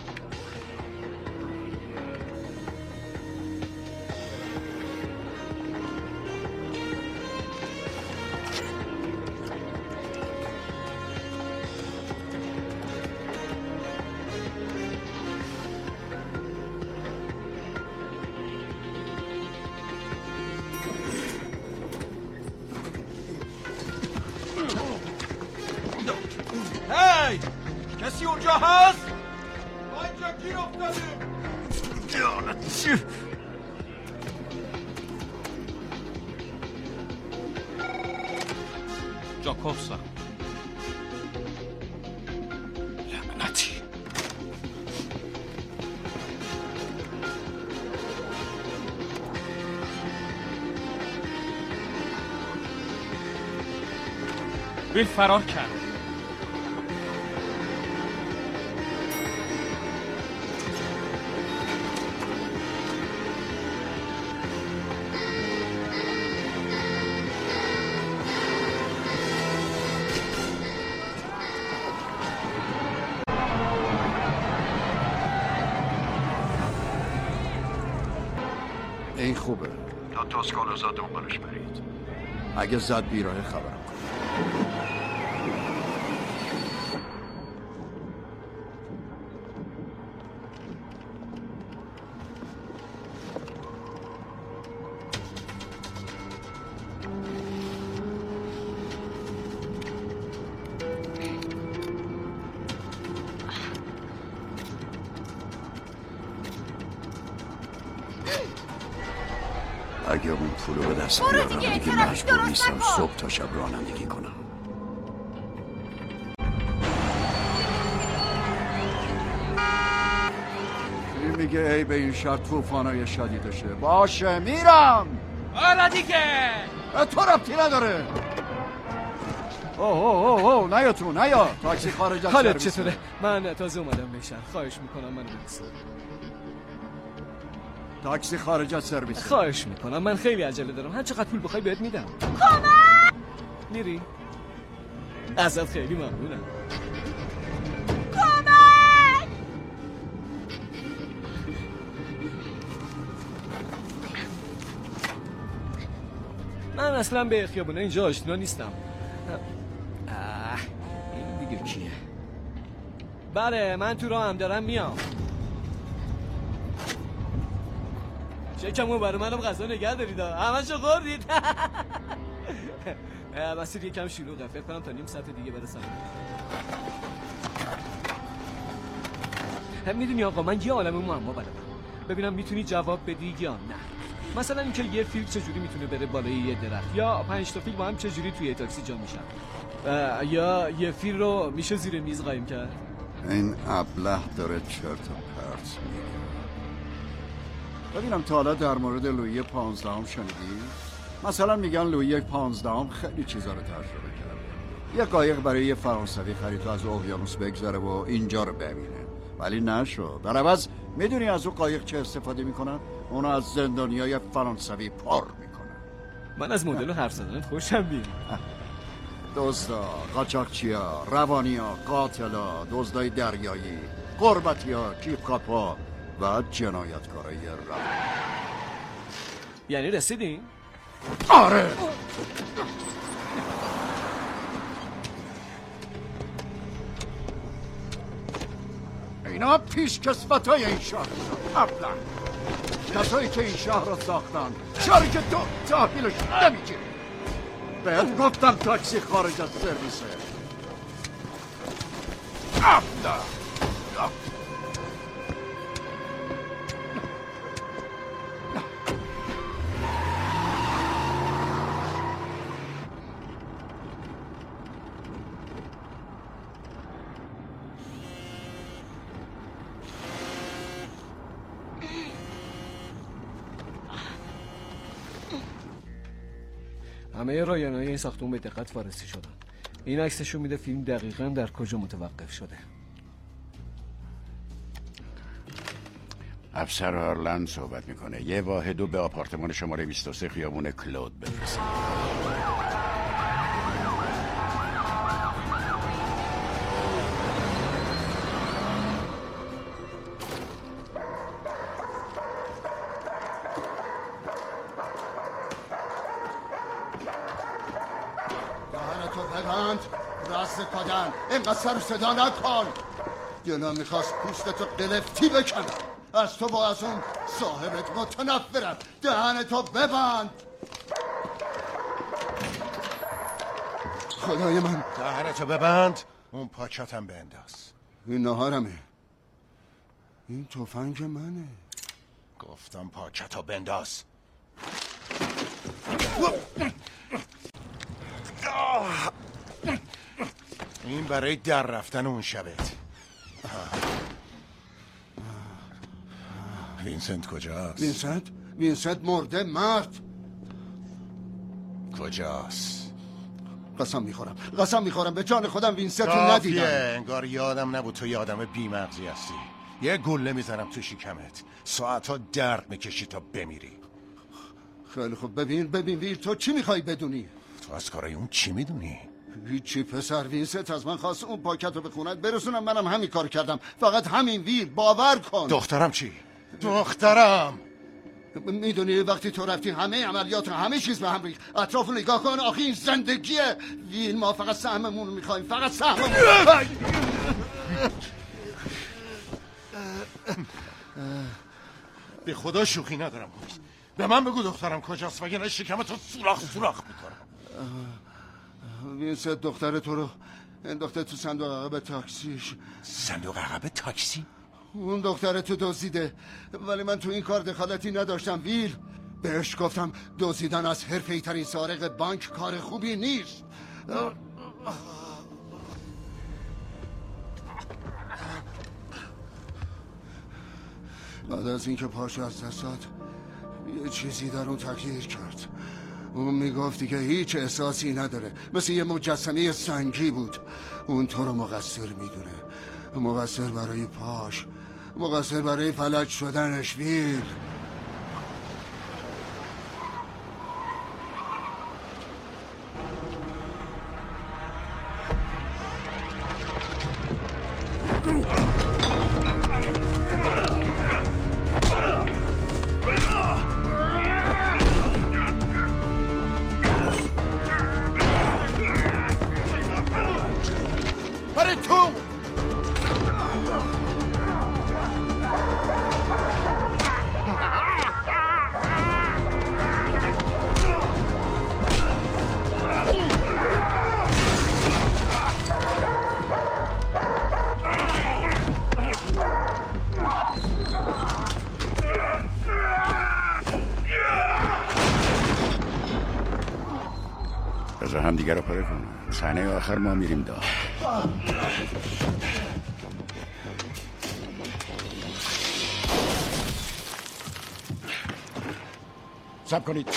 هی! کسی اونجا هست؟ ما اینجا گیر افتادیم. جاکوبسون. لعنتی. ویل فرار کرد. این خوبه. تا توسکالوزا دنبالش برید. اگه زد بیراه خبرم کنید. اگه اون پولو به دست بیارم دیگه مجبور نیستم صبح تا شب رانندگی کنم. این میگه ای به این شهر طوفانای شدیدشه. باشه میرم. آره دیگه تو ربطی نداره. اوه اوه اوه نیا تو نیا. تاکسی خارج از حالت چطوره؟ من تازه اومدم بشم. خواهش میکنم منو برسون. تاکسی خارج از سرویس. خواهش میکنم من خیلی عجله دارم. هر چقدر پول بخوای بهت میدم. کمک! میری؟ ازت خیلی ممنونم. کمک! من اصلا به خیابونه اینجا آشنا نیستم. آه این دیگه کیه؟ بله من تو راه هم دارم میام. شکمون برای منم غذا نگه دارید. همشو خوردید. مسیر یکم شلوغه. فکر کنم تا نیم ساعت دیگه برسم. هم میدونی آقا من یه عالمه معما بلدم. ببینم میتونی جواب بدی یا نه. مثلا اینکه یه فیل چجوری میتونه بره بالای یه درخت، یا پنج تا فیل با هم چجوری توی تاکسی جا میشن، یا یه فیل رو میشه زیر میز قایم کرد. این ابله داره چرت و پرت میگه. ببینم تا حالا در مورد لویی پانزدهم شنیدی؟ مثلا میگن لویی پانزدهم خیلی چیزا رو تجربه کرد. یه قایق برای یه فرانسوی خرید و از اقیانوس بگذره و اینجا رو ببینه، ولی نشد. در عوض میدونی از اون قایق چه استفاده میکنن؟ اونو از زندانیای فرانسوی پر میکنن. من از مدل حرف زدنت خوشم میاد. دزدا، قاچاقچیا، روانیا، قاتلا، دزدای دریایی، قربتیا، کیفکاپا و جنایتکارای روانی. یعنی رسیدین؟ آره. اینا پیشکسوتای این شهر ابله، کسایی که این شهر رو ساختن، شهری که تو تحویلش نمیگیری. بهت گفتم تاکسی خارج از سرویسه. ابله. همه رایانه‌های این ساختمون به دقت وارسی شدن. این عکسشون میده فیلم دقیقاً در کجا متوقف شده. افسر هارلند صحبت میکنه. یه واحدو به آپارتمان شماره بیست و سه خیابون کلود بفرستید. راست کادن اینقدر سر صدا نکن. دلم میخواست پوستتو قلفتی بکنم. از تو با از اون صاحبت متنفرم. دهنتو ببند. خدای من. دهنتو ببند. اون پاکتم بنداز. این نهارمه. این تفنگ منه. گفتم پاکتو بنداز. این برای در رفتن اون شبت. وینسنت کجاست؟ وینسنت؟ وینسنت مرده مرد. کجاست؟ قسم میخورم قسم میخورم به جان خودم وینسنت رو ندیدم. انگار یادم نبود تو یادم بی‌مغزی هستی. یه گله میزنم تو شکمت، ساعتا درد میکشی تا بمیری. خیلی خوب. ببین ببین ویل، تو چی میخوای بدونی؟ تو از کارای اون چی میدونی؟ هیچی پسر. وینسنت از من خواست اون پاکت رو بخوند برسونم، منم همین کار کردم. فقط همین. ویل باور کن. دخترم چی؟ دخترم میدونی وقتی تو رفتی همه عملیات همه چیز به هم ریخت. اطراف نگاه کن، آخه این زندگیه ویل. ما فقط سهممون رو میخوایم، فقط سهممون. به خدا شوخی ندارم. به من بگو دخترم کجاست وگرنه شکمتو سوراخ سوراخ میکنم. وینست دختر تو رو انداخته تو صندوق عقب تاکسیش. صندوق عقب تاکسی؟ اون دختر تو دزدیده، ولی من تو این کار دخالتی نداشتم ویل. بهش گفتم دزدیدن از حرفه‌ای ترین سارق بانک کار خوبی نیست. بعد از اینکه پاشو از دست داد یه چیزی در اون تغییر کرد. اون میگفتی که هیچ احساسی نداره، مثل یه مجسمه سنگی بود. اون تو رو مقصر میدونه، مقصر برای پاش، مقصر برای فلج شدنش ویل. هم دیگه رو پاره کنم. صحنه آخر ما میریم دار. صبر کنید.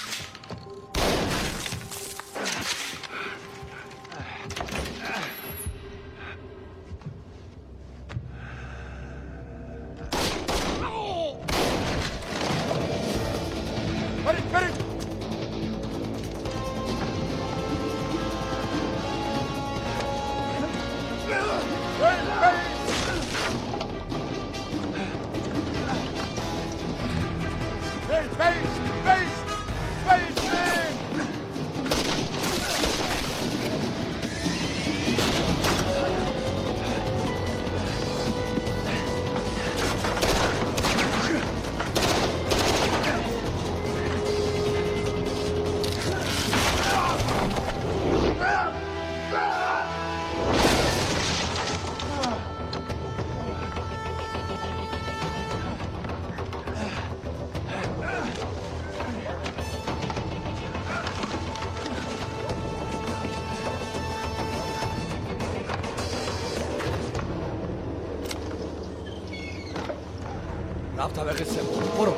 رفت طبقه سوم. برو.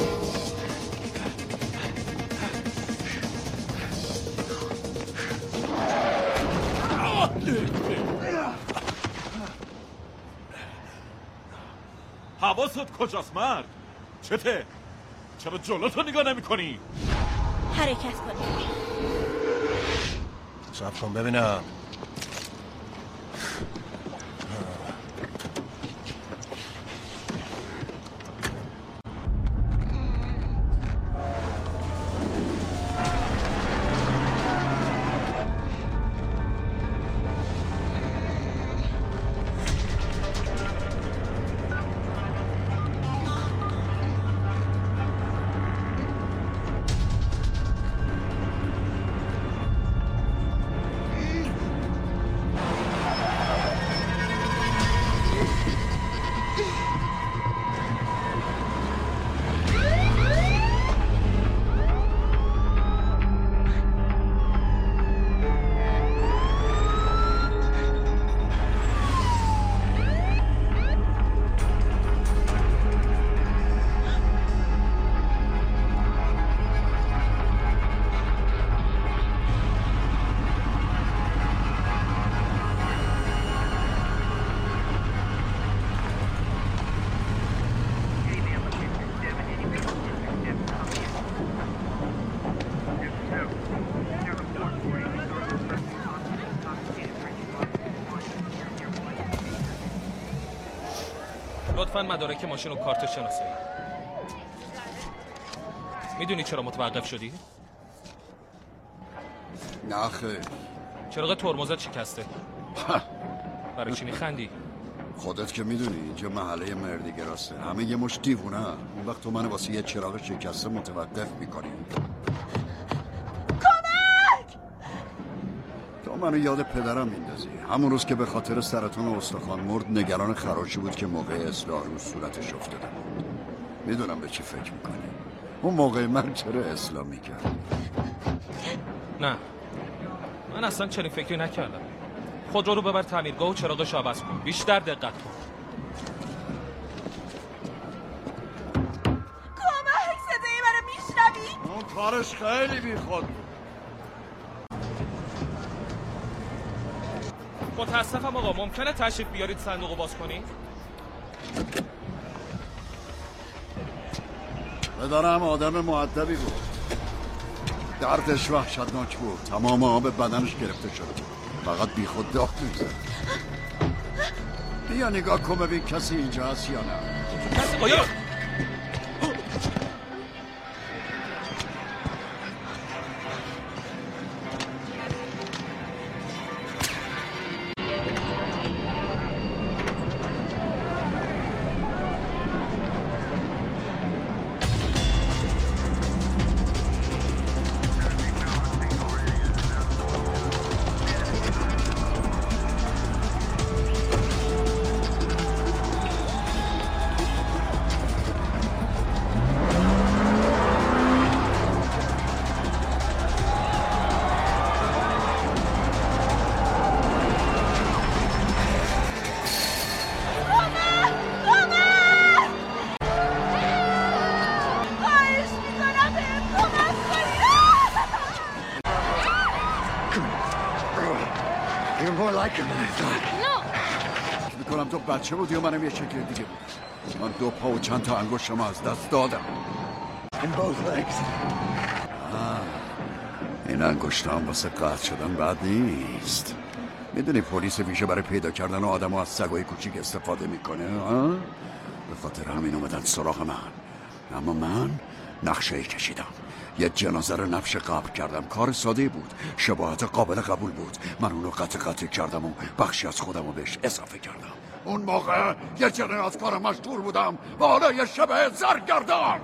حواست کجاست مرد؟ چته؟ چرا جلوتو نگاه نمی کنی؟ حرکت کنی. صبر کن ببینم. لطفاً مدارک ماشین و کارت شناسایی. میدونی چرا متوقف شدی؟ نه خیر. چراغ ترمزت شکسته. برای چی میخندی؟ خودت که میدونی اینجا محله مردیگراسته، همه یه مش دیوونه. اون وقت تو منو واسه یه چراغ شکسته متوقف میکنی. کمک! تو منو یاد پدرم میندازی. همون روز که به خاطر سرطان استخوان مرد نگران خراشی بود که موقع اصلاح رو صورتش افتاده بود. میدونم به چی فکر میکنی. اون موقع من چرا اصلاح میکرد؟ نه من اصلا چنین فکری نکردم. خودرو رو ببر تعمیرگاه و چراغش عوض کن. بیشتر دقت کن. کمک! صدای منو میشنوی؟ اون کارش خیلی بیخود بود. متاسفم آقا، ممکنه تشریف بیارید صندوق رو باز کنید؟ پدرم آدم مؤدبی بود. دردش وحشتناک بود. تمام آب بدنش گرفته شده بود. فقط بی خود داغ میزد. بیا نگاه کن ببین کسی اینجا هست یا نه. کسی قایم. میکنم تو بچه بودی و منم یه شکل دیگه بود. من دو پا و چند تا انگشتم از دست دادم. این انگشتام واسه قطع شدن بد نیست. میدونی پلیس ویژه برای پیدا کردن آدم ها از سگای کوچیک استفاده میکنه ها؟ به خاطر همین اومدن سراغ من. اما من نقشه کشیدم. یه جنازه رو نفش قبر کردم. کار ساده بود، شباهت قابل قبول بود. من اونو قطع قطع کردم و بخشی از خودم رو بهش اضافه کردم. اون موقع یه جنازکار مشهور بودم و حالا یه شبه زرگردان.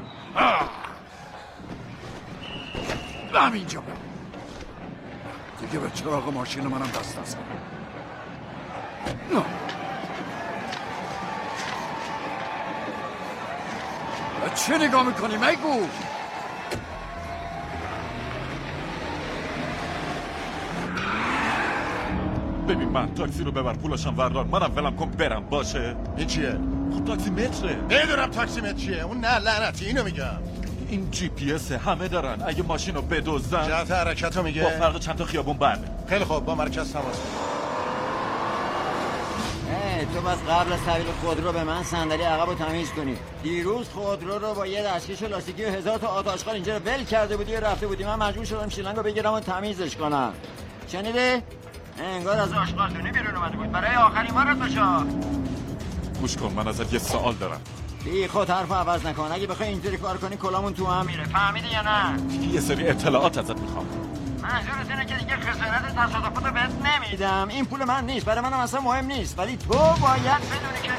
همینجا دیگه به چراغ ماشین منم دست نزن. چه نگاه میکنی میگو؟ ببین من تاکسی رو ببر پولاشم وردار، منم ولم کن برم باشه. این چیه؟ خب تاکسی متره. بدونم تاکسی متر چیه. اون نه لعنتی اینو میگم. این جی پی اس همه دارن. اگه ماشین رو بدزدن جهت حرکت رو میگه. با فرق چند تا خیابون بعده. خیلی خوب با مرکز تماس تو بس قبل از تحویل خودرو به من صندلی عقب رو تمیز کنی. دیروز خودرو رو با یه دستکش لاستیکی و هزار تا آتشقال اینجا رو ول کرده بودی و رفته بودی. من مجبور شدم شیلنگ رو بگیرم و تمیزش کنم. شنیدی؟ انگار از آشغالدونی بیرون اومده بود. برای آخرین بارت باشه. گوش کن من ازت یه سوال دارم. بی خود حرف عوض نکن. اگه بخوای اینطوری کار کنی کلامون تو هم میره. فهمیدی یا نه؟ یه سری اطلاعات ازت میخوام. منظورت اینه که دیگه خسارت تصادفات رو بهت نمیدم. این پول من نیست، برای منم اصلا مهم نیست، ولی تو باید بدونی که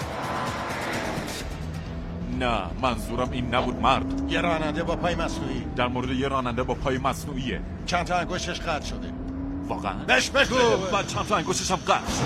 نه منظورم این نبود مرد. یه راننده با پای مصنوعی. در مورد یه راننده با پای مصنوعیه. چند تا انگشتش قطع شده. واقعا؟ بش بگو. بعد چند تا انگشتش هم قطع شده.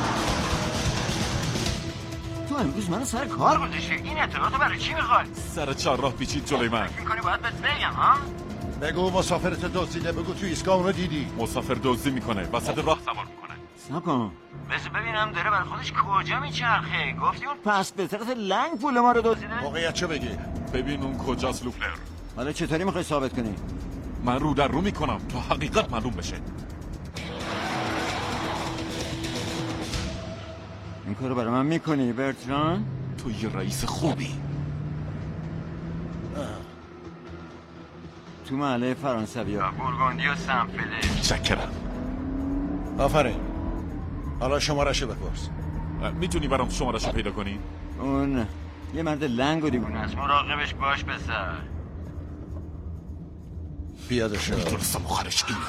تو امروز منو سر کار گذاشتی. این اطلاعاتو برای چی میخوای؟ سر چهارراه پیچید جلوی من. فکر می‌کنی باید بهت بگم ها؟ بگو مسافرت دزدیده. بگو تو ایستگاه اونو دیدی. مسافر دزدی میکنه، وسط راه سوار میکنه. صبر کن. بس ببینم داره برای خودش کجا میچرخه. گفتی اون پس به طرف لنگ پول ما رو دزدیده؟ موقعیت چه بگی؟ ببین اون کجاست لوفلر. حالا چطوری میخوای ثابت کنی؟ من رو در رو میکنم تا حقیقت معلوم بشه. این کارو برای من میکنی برتران؟ تو یه رئیس خوبی. تو محله فرانسوی ها بورگوندی و سنفله. چکرم. آفرین. حالا شمارشو بپرس. میتونی برام شمارشو پیدا کنی؟ اون یه مرد لنگ و دیوونه است. مراقبش باش پسر. پیاده شو. درستم آخرش اینه.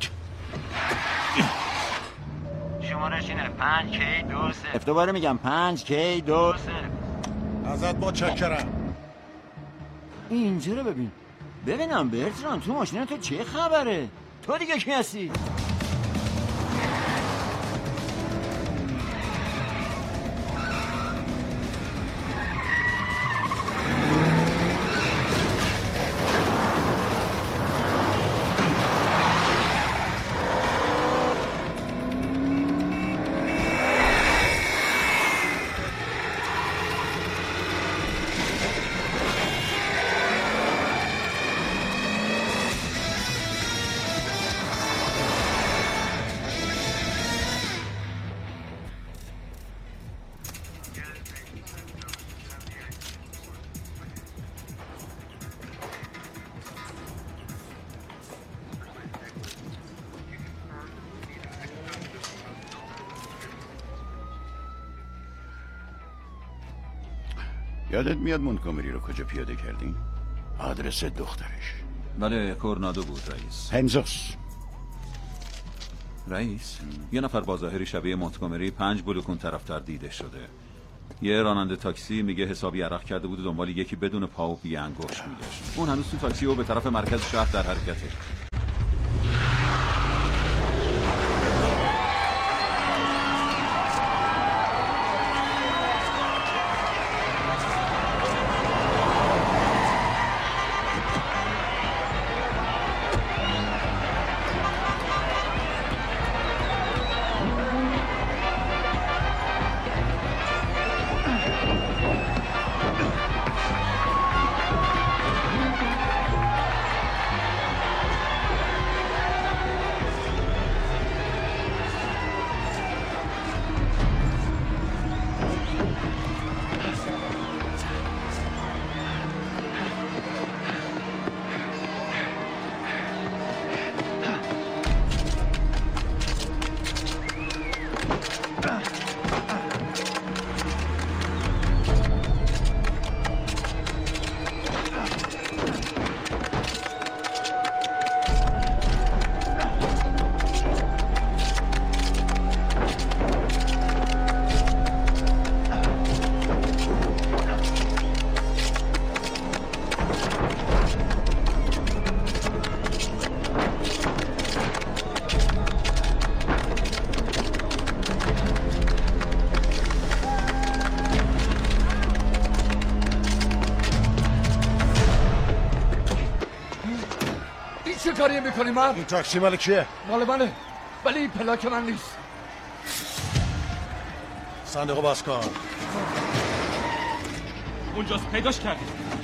شمارش اینه پنج کی دو سه. دوباره میگم پنج کی دو سه. ازت با چکرم. اینجا رو ببین. ببینم برتران تو ماشین تو چه خبره؟ تو دیگه کی هستی؟ یادت میاد مونتگومری رو کجا پیاده کردیم؟ آدرس دخترش. بله کورنادو بود رئیس. پنزوس. رئیس یه نفر با ظاهری شبیه مونتگومری پنج بلوکون طرفتر دیده شده. یه راننده تاکسی میگه حسابی عرق کرده بود و دنبال یکی بدون پا و بی انگشت میگشت. اون هنوز تو تاکسی و به طرف مرکز شهر در حرکته. چه کاری میکنی من؟ این تاکسی مال کیه؟ مال منه ولی این پلاک من نیست. صندوق باز کن. اونجاست پیداش کردی.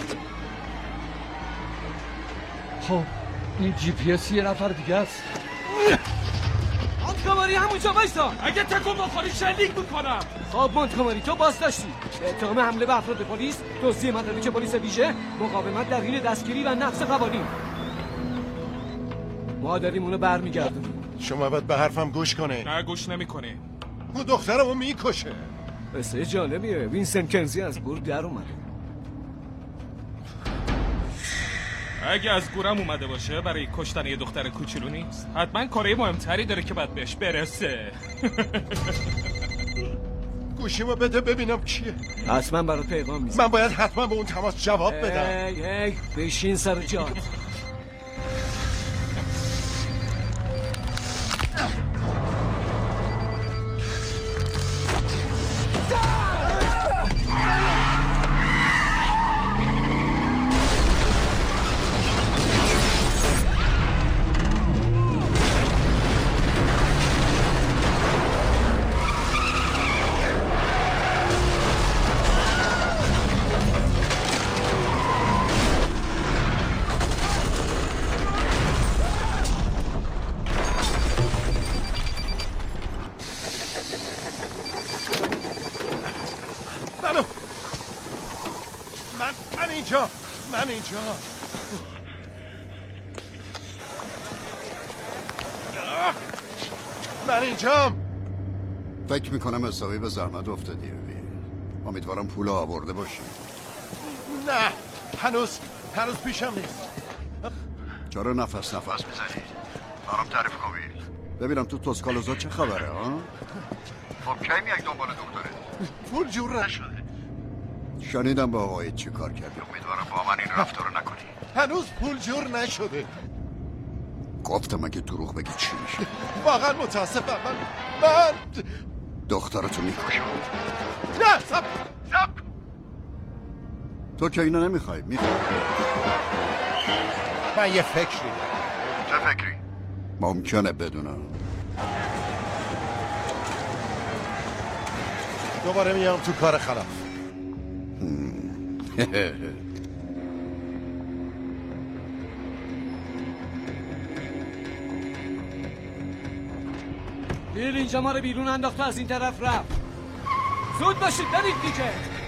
خب این جی پی اس یه نفر دیگه است. مونتگومری همونجا وایسا. اگه تکون بخوری شلیک میکنم. خب مونتگومری تو باز داشتی به اتهام حمله به افراد پلیس، دزدی مدارک پلیس ویژه، مقاومت در حین دستگیری و نقض قوانین. ما داریم اونو برمیگردونیم. شما باید به حرفم گوش کنه. نه گوش نمیکنه. اون دخترمو میکشه. قصه جالبیه. وینسنت کنزی از گور در اومده. اگه از گورم اومده باشه برای کشتن یه دختر کوچولو نیست. حتما کاری مهمتری داره که باید بهش برسه. گوشیمو بده ببینم کیه. حتما برات پیغام میزنم. من باید حتما به اون تماس جواب بدم. هی هی بشین سر جات. من اینجا من اینجام. فکر میکنم حسابی به زحمت افتادی. امیدوارم پول آورده باشی. نه هنوز هنوز پیشم نیست. چرا نفس نفس میزنید؟ برام تعریف کن ویل. ببینم تو توسکالوزا چه خبره ها؟ خب کی میای دنبال دکتره؟ پول جور نشده. شنیدم با آقای چی کار کردی. امیدوارم با من این رفتارو نکنی. هنوز پول جور نشده. گفتم اگه دروغ بگی چی میشه؟ واقعا متاسفم. من من دخترتو میکشم. نه سب سب تو که اینو نمیخوای میخوای. من یه فکری. چه فکری؟ ممکنه بدونم. دوباره میام تو کار خلاف. بیل اینجا ما رو بیرون انداخت و از این طرف رفت. زود باشید برید دیگه.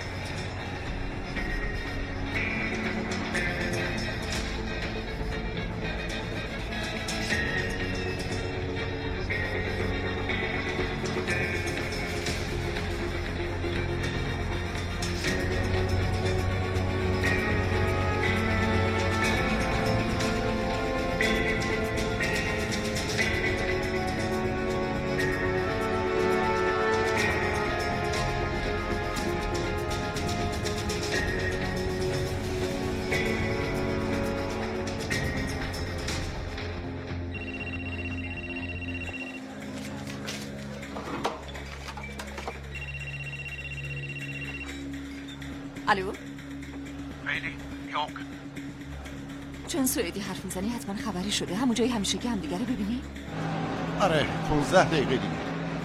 الو بیلی یونگ چون سوئدی حرف میزنی حتما خبری شده. همون جایی همیشه که همدیگه رو ببینی. آره پونزده دقیقه دیگه.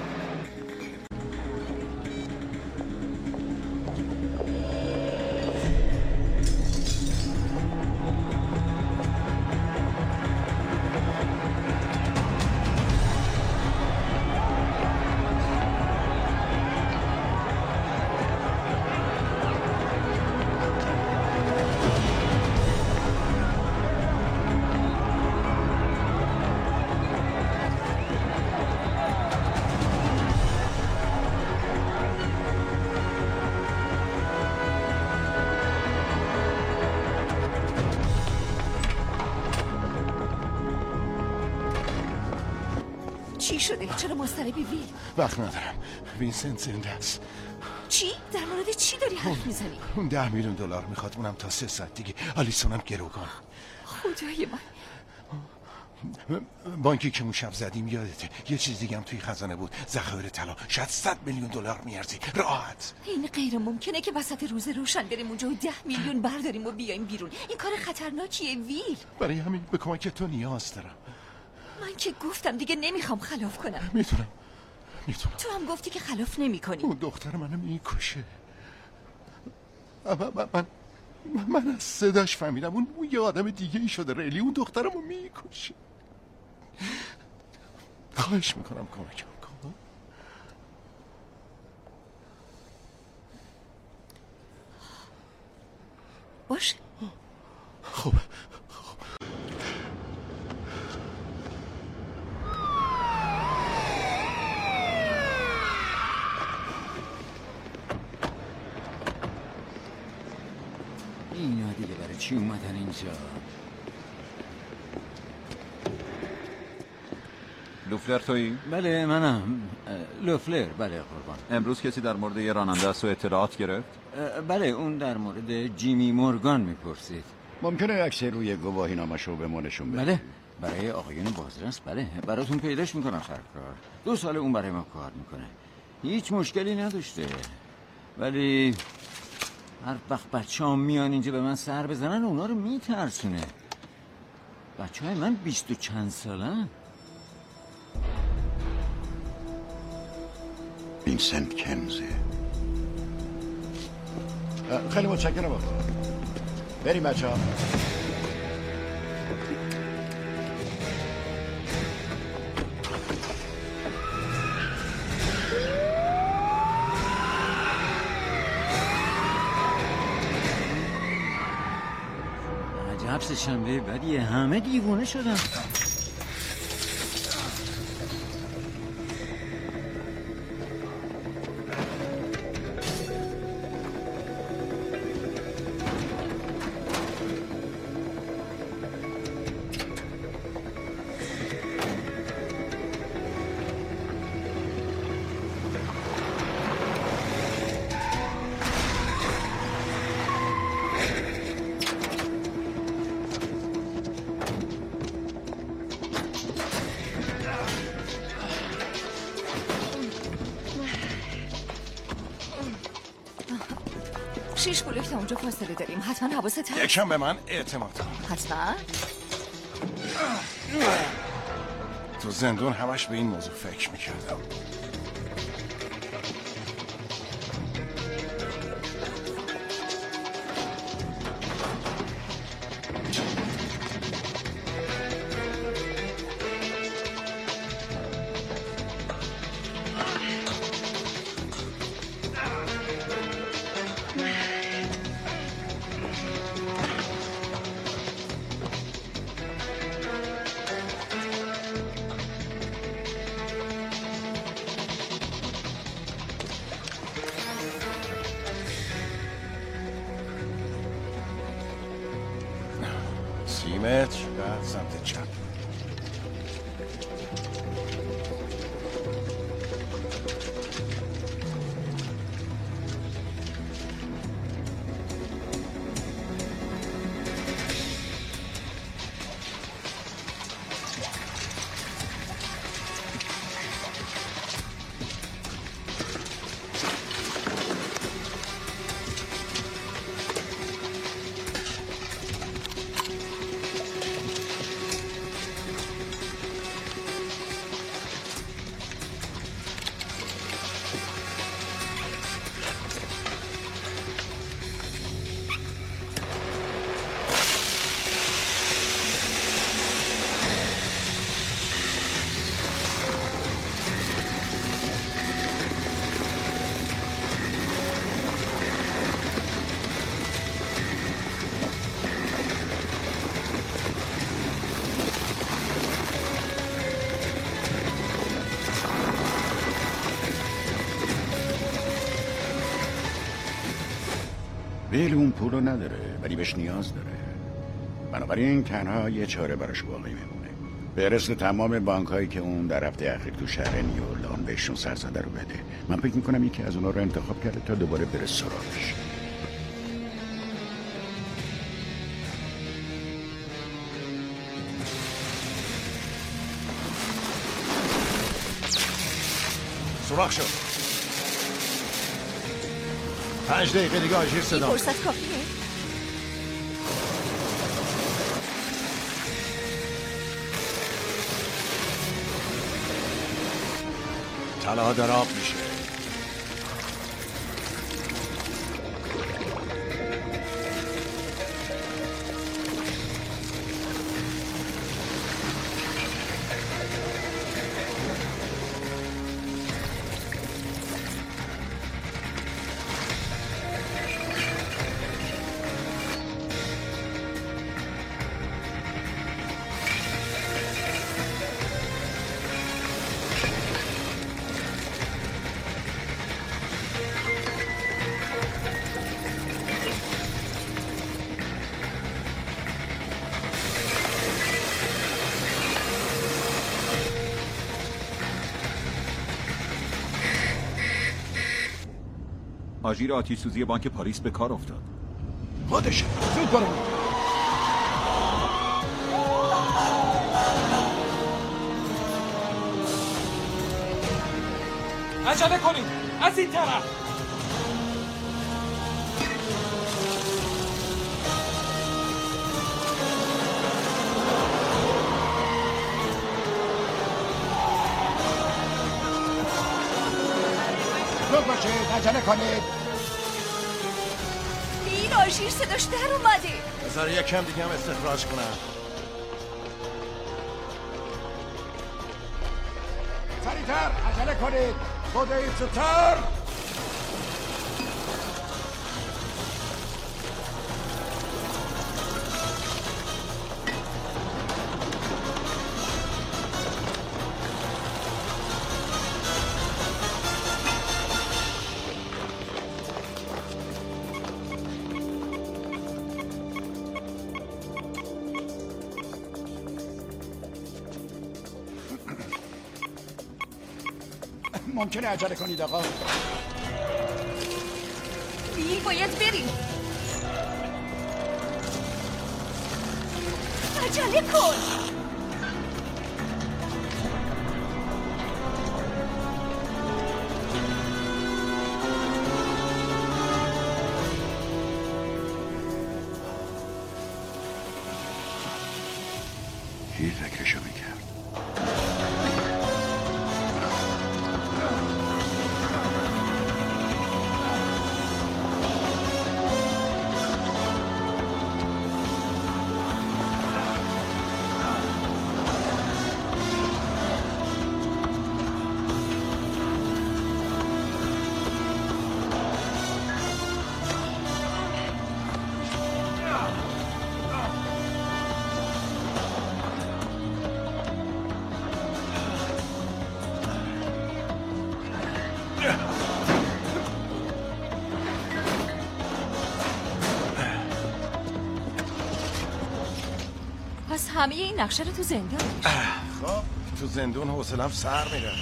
چی شده؟ چرا مضطربی ویل؟ وقت ندارم. وینسنت زنده است. چی؟ در مورد چی داری حرف میزنی؟ اون ده میلیون دلار میخواد. اونم تا سه ساعت دیگه. آلیسونم گروگان. خدای من. بانکی که اون شب زدیم یادته. یه چیز دیگه هم توی خزانه بود. ذخایر طلا. شاید صد میلیون دلار میارزی. راحت. این غیر ممکنه که وسط روز روشن بریم اونجا و ده میلیون برداریم و بیایم بیرون. این کار خطرناکیه ویل. برای همین به کمک تو نیاز دارم. من که گفتم دیگه نمیخوام خلاف کنم. میتونم میتونم. تو هم گفتی که خلاف نمی کنی. اون دختر منو میکشه. من, من, من از صداش فهمیدم اون, اون یه آدم دیگه ای شده. ریلی اون دخترمو میکشه. خواهش میکنم کمکم کن. باشه. خب اینا دیگه برای چی اومدن اینجا؟ لوفلر تویی؟ بله منم. لوفلر بله قربان. امروز کسی در مورد یه راننده است و اطلاعات گرفت؟ بله اون در مورد جیمی مورگان میپرسید. ممکنه عکس روی گواهی نامشو به ما نشون بده؟ بله برای آقایون بازرس. بله براتون پیداش میکنم سرکار. دو سال اون برای ما کار میکنه. هیچ مشکلی نداشته. ولی هر وقت بچه هم میان اینجا به من سر بزنن اونا رو میترسونه. بچه های من بیست و چند سالن. وینسنت کنزه. خیلی متشکرم آقا. بریم بچه ها. عجب سه شنبه بدیه. همه دیوونه شدن. شیش بلوک تا اونجا فاصله داریم، حتما حواست هست. یکم به من اعتماد کن. حتما. تو زندون همش به این موضوع فکر میکردم. سی متر بعد سمت چپ. ویل اون پولو نداره ولی بهش نیاز داره، بنابراین تنها یه چاره براش باقی میمونه. فهرست تمام بانک هایی که اون در هفته اخیر تو شهر نیولان بهشون سرزده رو بده. من فکر میکنم یکی از اونا رو انتخاب کرده تا دوباره بره سراغش. سراغ شد. پنج دقیقه دیگه آژیر صدا. این فرصت کافیه؟ طلا داره آب میشه. آژیر آتش سوزی بانک پاریس به کار افتاد. خودشه. زود برو. عجله کنید. از این طرف. زود باشید. عجله کنید. این آژیر صداش در اومده. بذار یک کم دیگه هم استخراج کنم. سریعتر عجله کنید. خداییت زودتر. ممکنه عجله کنید آقا. بیل باید بریم. عجله کن. کی فکرشو میکرد؟ پس همه این نقشه رو تو زندان خب تو زندون حوصله‌ام سر میره.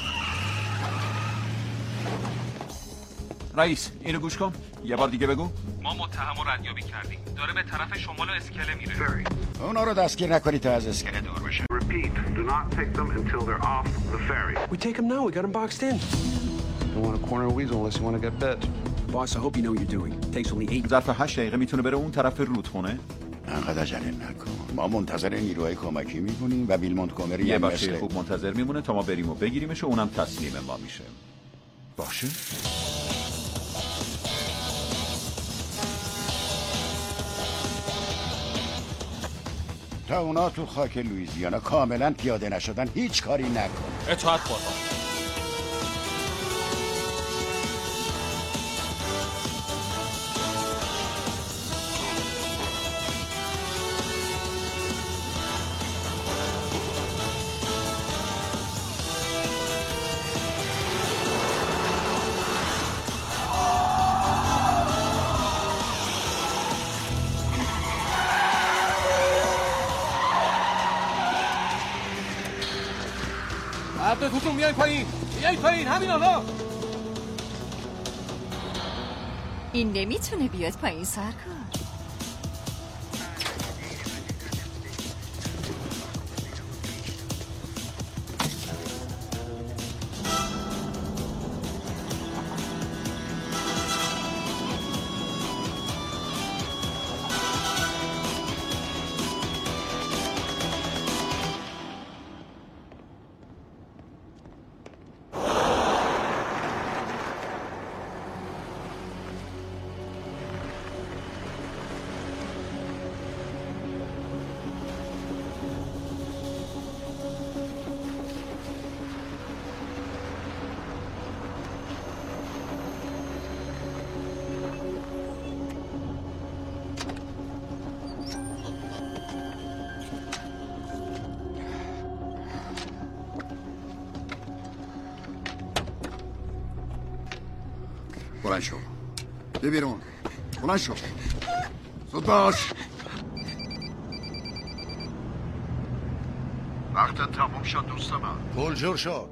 رئیس اینو گوش کن، یه بار دیگه بگو. ما متهم رو ردیابی کردیم، داره به طرف شمال اسکله میره. اونا رو دستگیر نکنی تا از اسکله دور بشه. Repeat, do not take them until they're off the ferry. We take them now. We got them boxed in. Don't want to corner a weasel unless you want to get bit. Boss, I hope you know what you're doing. Takes only eight. ظرف هشت دقیقه میتونه بره اون طرف رودخونه. انقدر عجله نکن. ما منتظر نیروهای کمکی میمونیم و بیل مونتگومری یه هم بچه مثل خوب منتظر میمونه تا ما بریم و بگیریمش و اونم تسلیم ما میشه. باشه؟ تا اونا تو خاک لوئیزیانا کاملا پیاده نشدن هیچ کاری نکن. اطاعت قربان. توتون بیاین پایین، بیاین پایین همین حالا. این نمیتونه بیاد پایین سرکار. بلند شو بیا بیرون، بلند شو، زود باش. وقتت تموم شد دوست من. گل جور شد.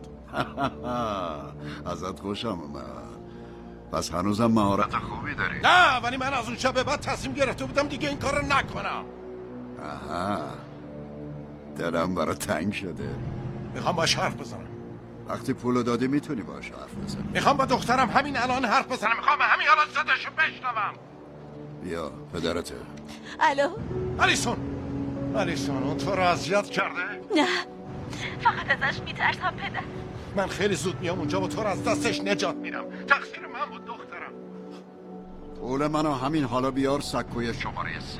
ازت خوشم اومد. پس هنوزم مهارت خوبی داری. نه ولی من از اون شب بعد تصمیم گرفته بودم دیگه این کار رو نکنم. آها دلم برا تنگ شده. میخوام باش حرف بزنم. وقتی پولو دادی میتونی باش حرف بزنی. میخوام با دخترم همین الان حرف بزنم. میخوام همین الان صداشو بشنوم. بیا پدرته. الو الیسون. الیسون اون تو رو اذیت کرده؟ نه فقط ازش میترسم پدر. من خیلی زود میام اونجا و تو رو از دستش نجات میدم. تقصیر من بود دخترم. پول منو همین حالا بیار سکوی شماره سه.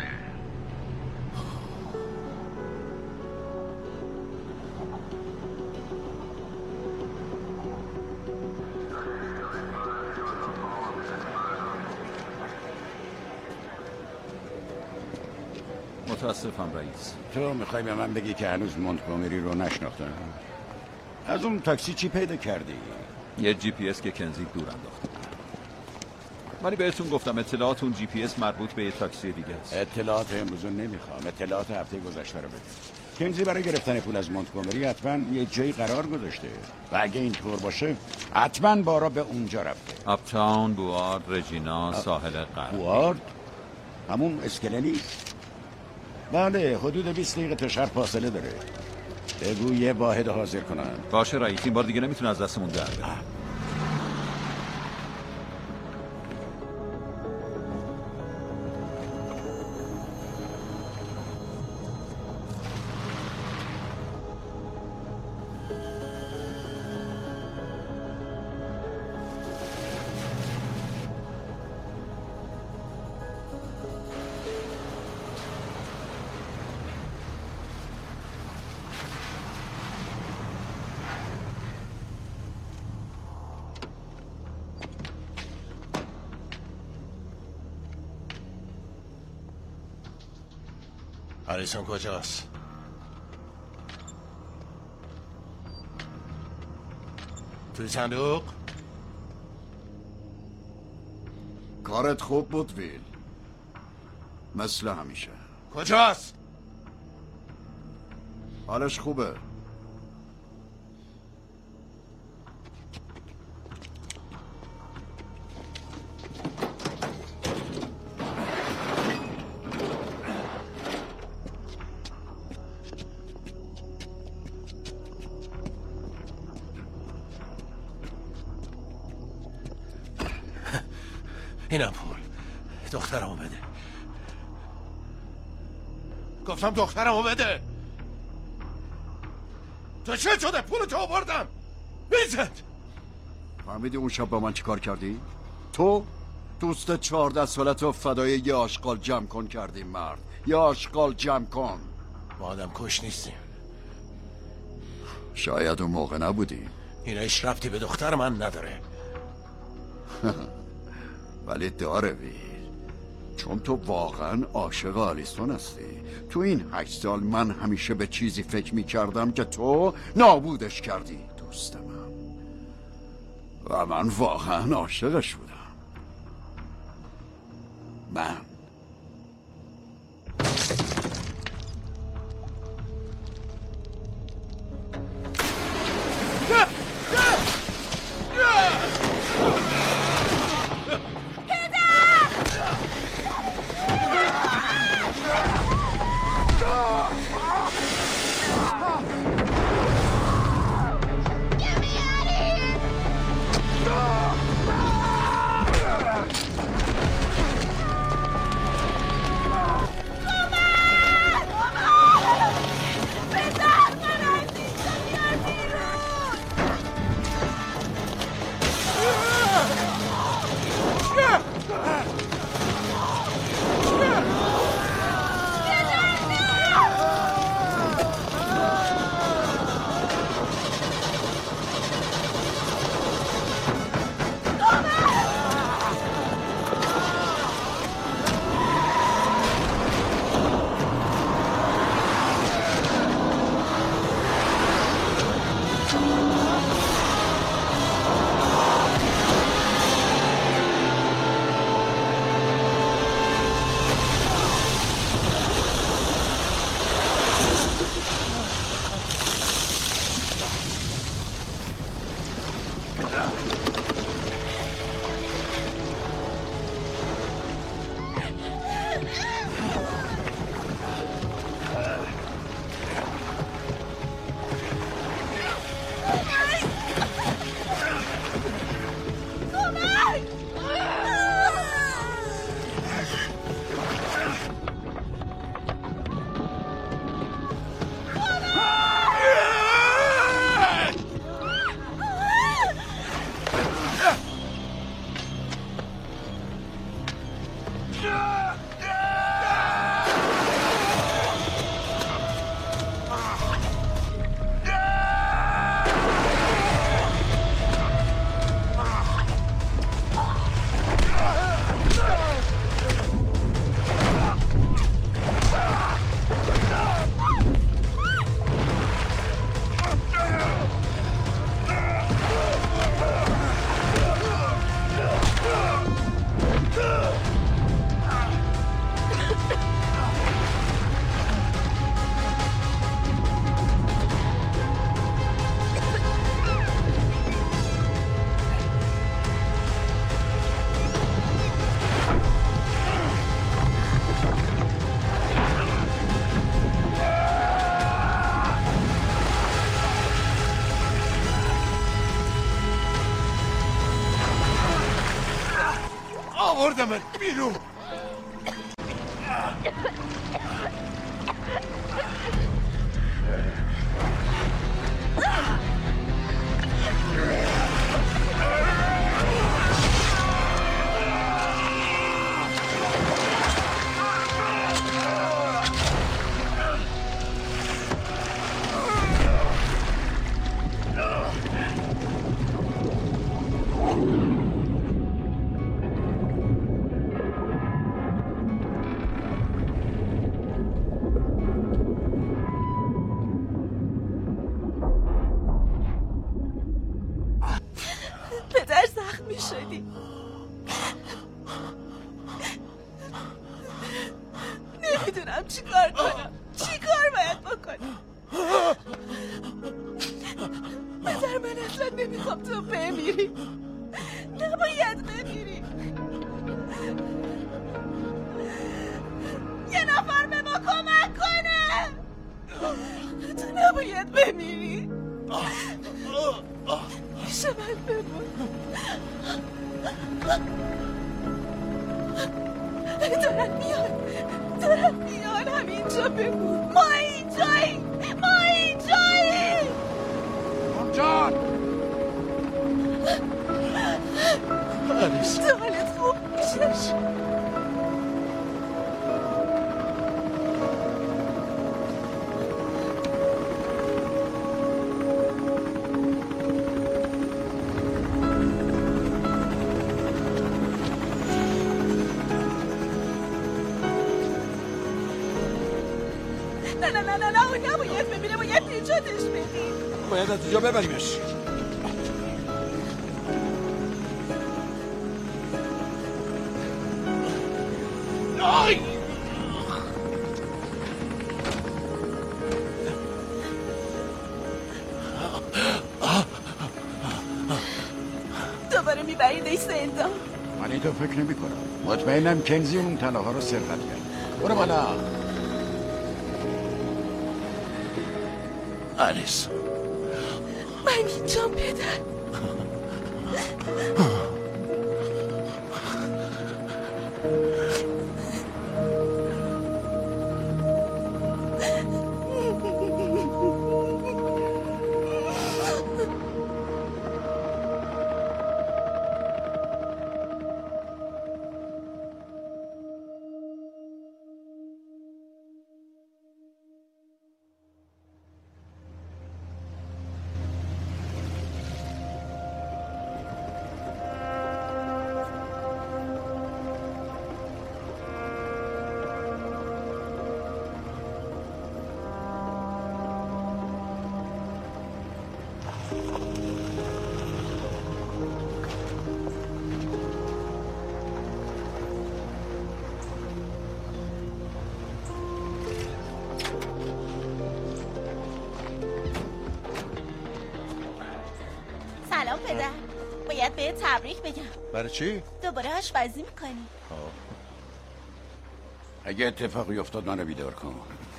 متاسفم رئیس. تو میخوای به من بگی که هنوز مونتگومری رو نشناختم؟ از اون تاکسی چی پیدا کردی؟ یه جی پی اس که کنزی دور انداخته. ولی بهتون گفتم اطلاعات اون جی پی اس مربوط به یه تاکسی دیگه است. اطلاعات امروز نمیخوام، اطلاعات هفته گذشته رو بده. کنزی برای گرفتن پول از مونتگومری حتما یه جایی قرار گذاشته و اگه این طور باشه حتما بارا به اونجا رفته. اپتاون، بوارد، رجینا، ساحل غربی. بوارد؟ همون اسکله نیست؟ بله حدود بیست دقیقه تا شهر فاصله داره. بگو یه واحد حاضر کنن. باشه رئیس این بار دیگه نمیتونه از دستمون در بره. آلیسون کجاست؟ توی صندوق؟ کارت خوب بود ویل، مثل همیشه. کجاست؟ حالش خوبه. اینم پول. دخترمو بده. گفتم دخترمو بده. تو چه شده؟ پولتو آوردم. بیزد. فهمیدی اون شب با من چیکار کردی؟ تو دوست چهارده سالتو فدای یه آشغال جمع کن کردی مرد. یه آشغال جمع کن. ما آدم کش نیستیم. شاید اون موقع نبودی. اینا هیچ ربطی به دختر من نداره. ولی داره ویل، چون تو واقعا عاشق آلیسون هستی. تو این هشت سال من همیشه به چیزی فکر می کردم که تو نابودش کردی دوست من، و من واقعا عاشقش بودم. من آوردمت بیرون. نمیدونم چی کار کنم. چی کار باید بکنم؟ پدر من اصلا نمیخوام تو بمیری. نباید بمیری. یه نفر به ما کمک کنه. تو نباید بمیری. میشه من بمون. دارن میان دارن میان همینجا بمون. ما اینجایی ما اینجایی جان. آلیس تو حالت خوب میشه. نه نه نه نه نه اون نباید ببینه. باید نجاتش بدیم. باید از اینجا ببریمش. آی دوباره میبریدش زندان. من اینطور فکر نمی کنم. مطمئنم کنزی اون طلاها رو سرقت کرد. برو بالا. آلیس من اینجام پدر. سلام پدر. باید به تبریک بگم. برای چی؟ دوباره آشپزی میکنی. اگه اتفاقی افتاد منو بیدار کن.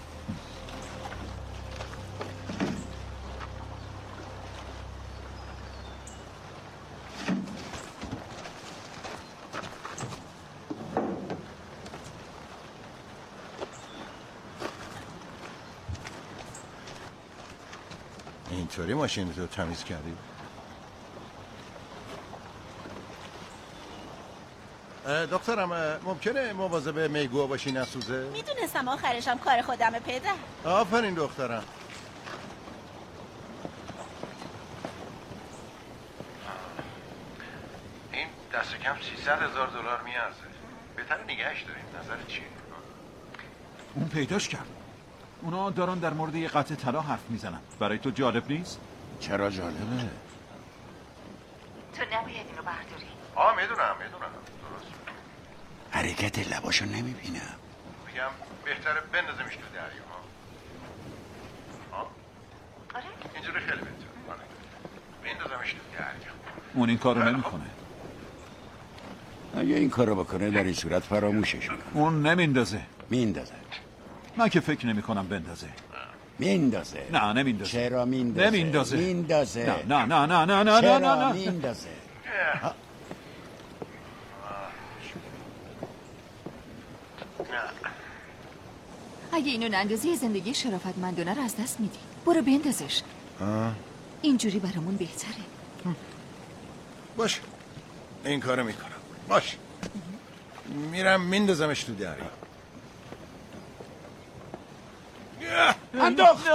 اینطوری ماشین تو تمیز کردی؟ دکترم ممکنه مواظب میگو باشی نسوزه؟ میدونستم آخرشم کار خودمه پدر. آفرین دخترم. این دست کم سیصد هزار دلار میارزه. بهتره نگهش داریم. نظر چیه؟ اون پیداش کرد. اونا دارن در مورد یه قطعه طلا حرف میزنن. برای تو جالب نیست؟ چرا جالبه؟ تو نباید اینو برداری. آه میدونم میدونم. درست. حرکت لباشو نمیبینم. میگم بهتره بندازمش تو دریا. ها؟ آره؟ اینجوری خیلی بهتره. آره. بندازمش تو دریا. اون این کارو نمیکنه. اگه این کارو بکنه در این صورت فراموشش میکنه. اون نمیندازه. میندازه. من که فکر نمی کنم بندازه. میندازه. نه نمیندازه. چرا میندازه؟ نمیندازه. میندازه. نه نه نه نه نه چرا نه نه میندازه؟ اگه اینو نندازی زندگی شرافتمندانه رو از دست میدی. برو بندازش. آه. اینجوری برامون بهتره. باش این کارو میکنم. باش میرم میندازمش تو دریا. انداخت.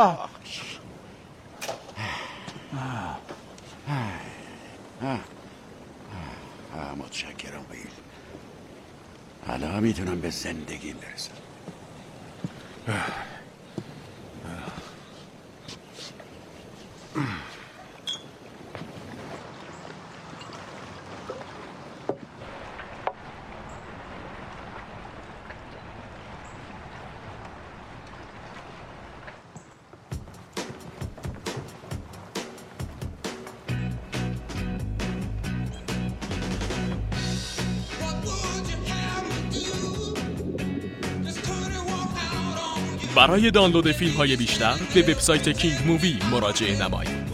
متشکرم ویل. حالا میتونم به زندگی برسم. برای دانلود فیلم های بیشتر به وبسایت کینگ مووی مراجعه نمایید.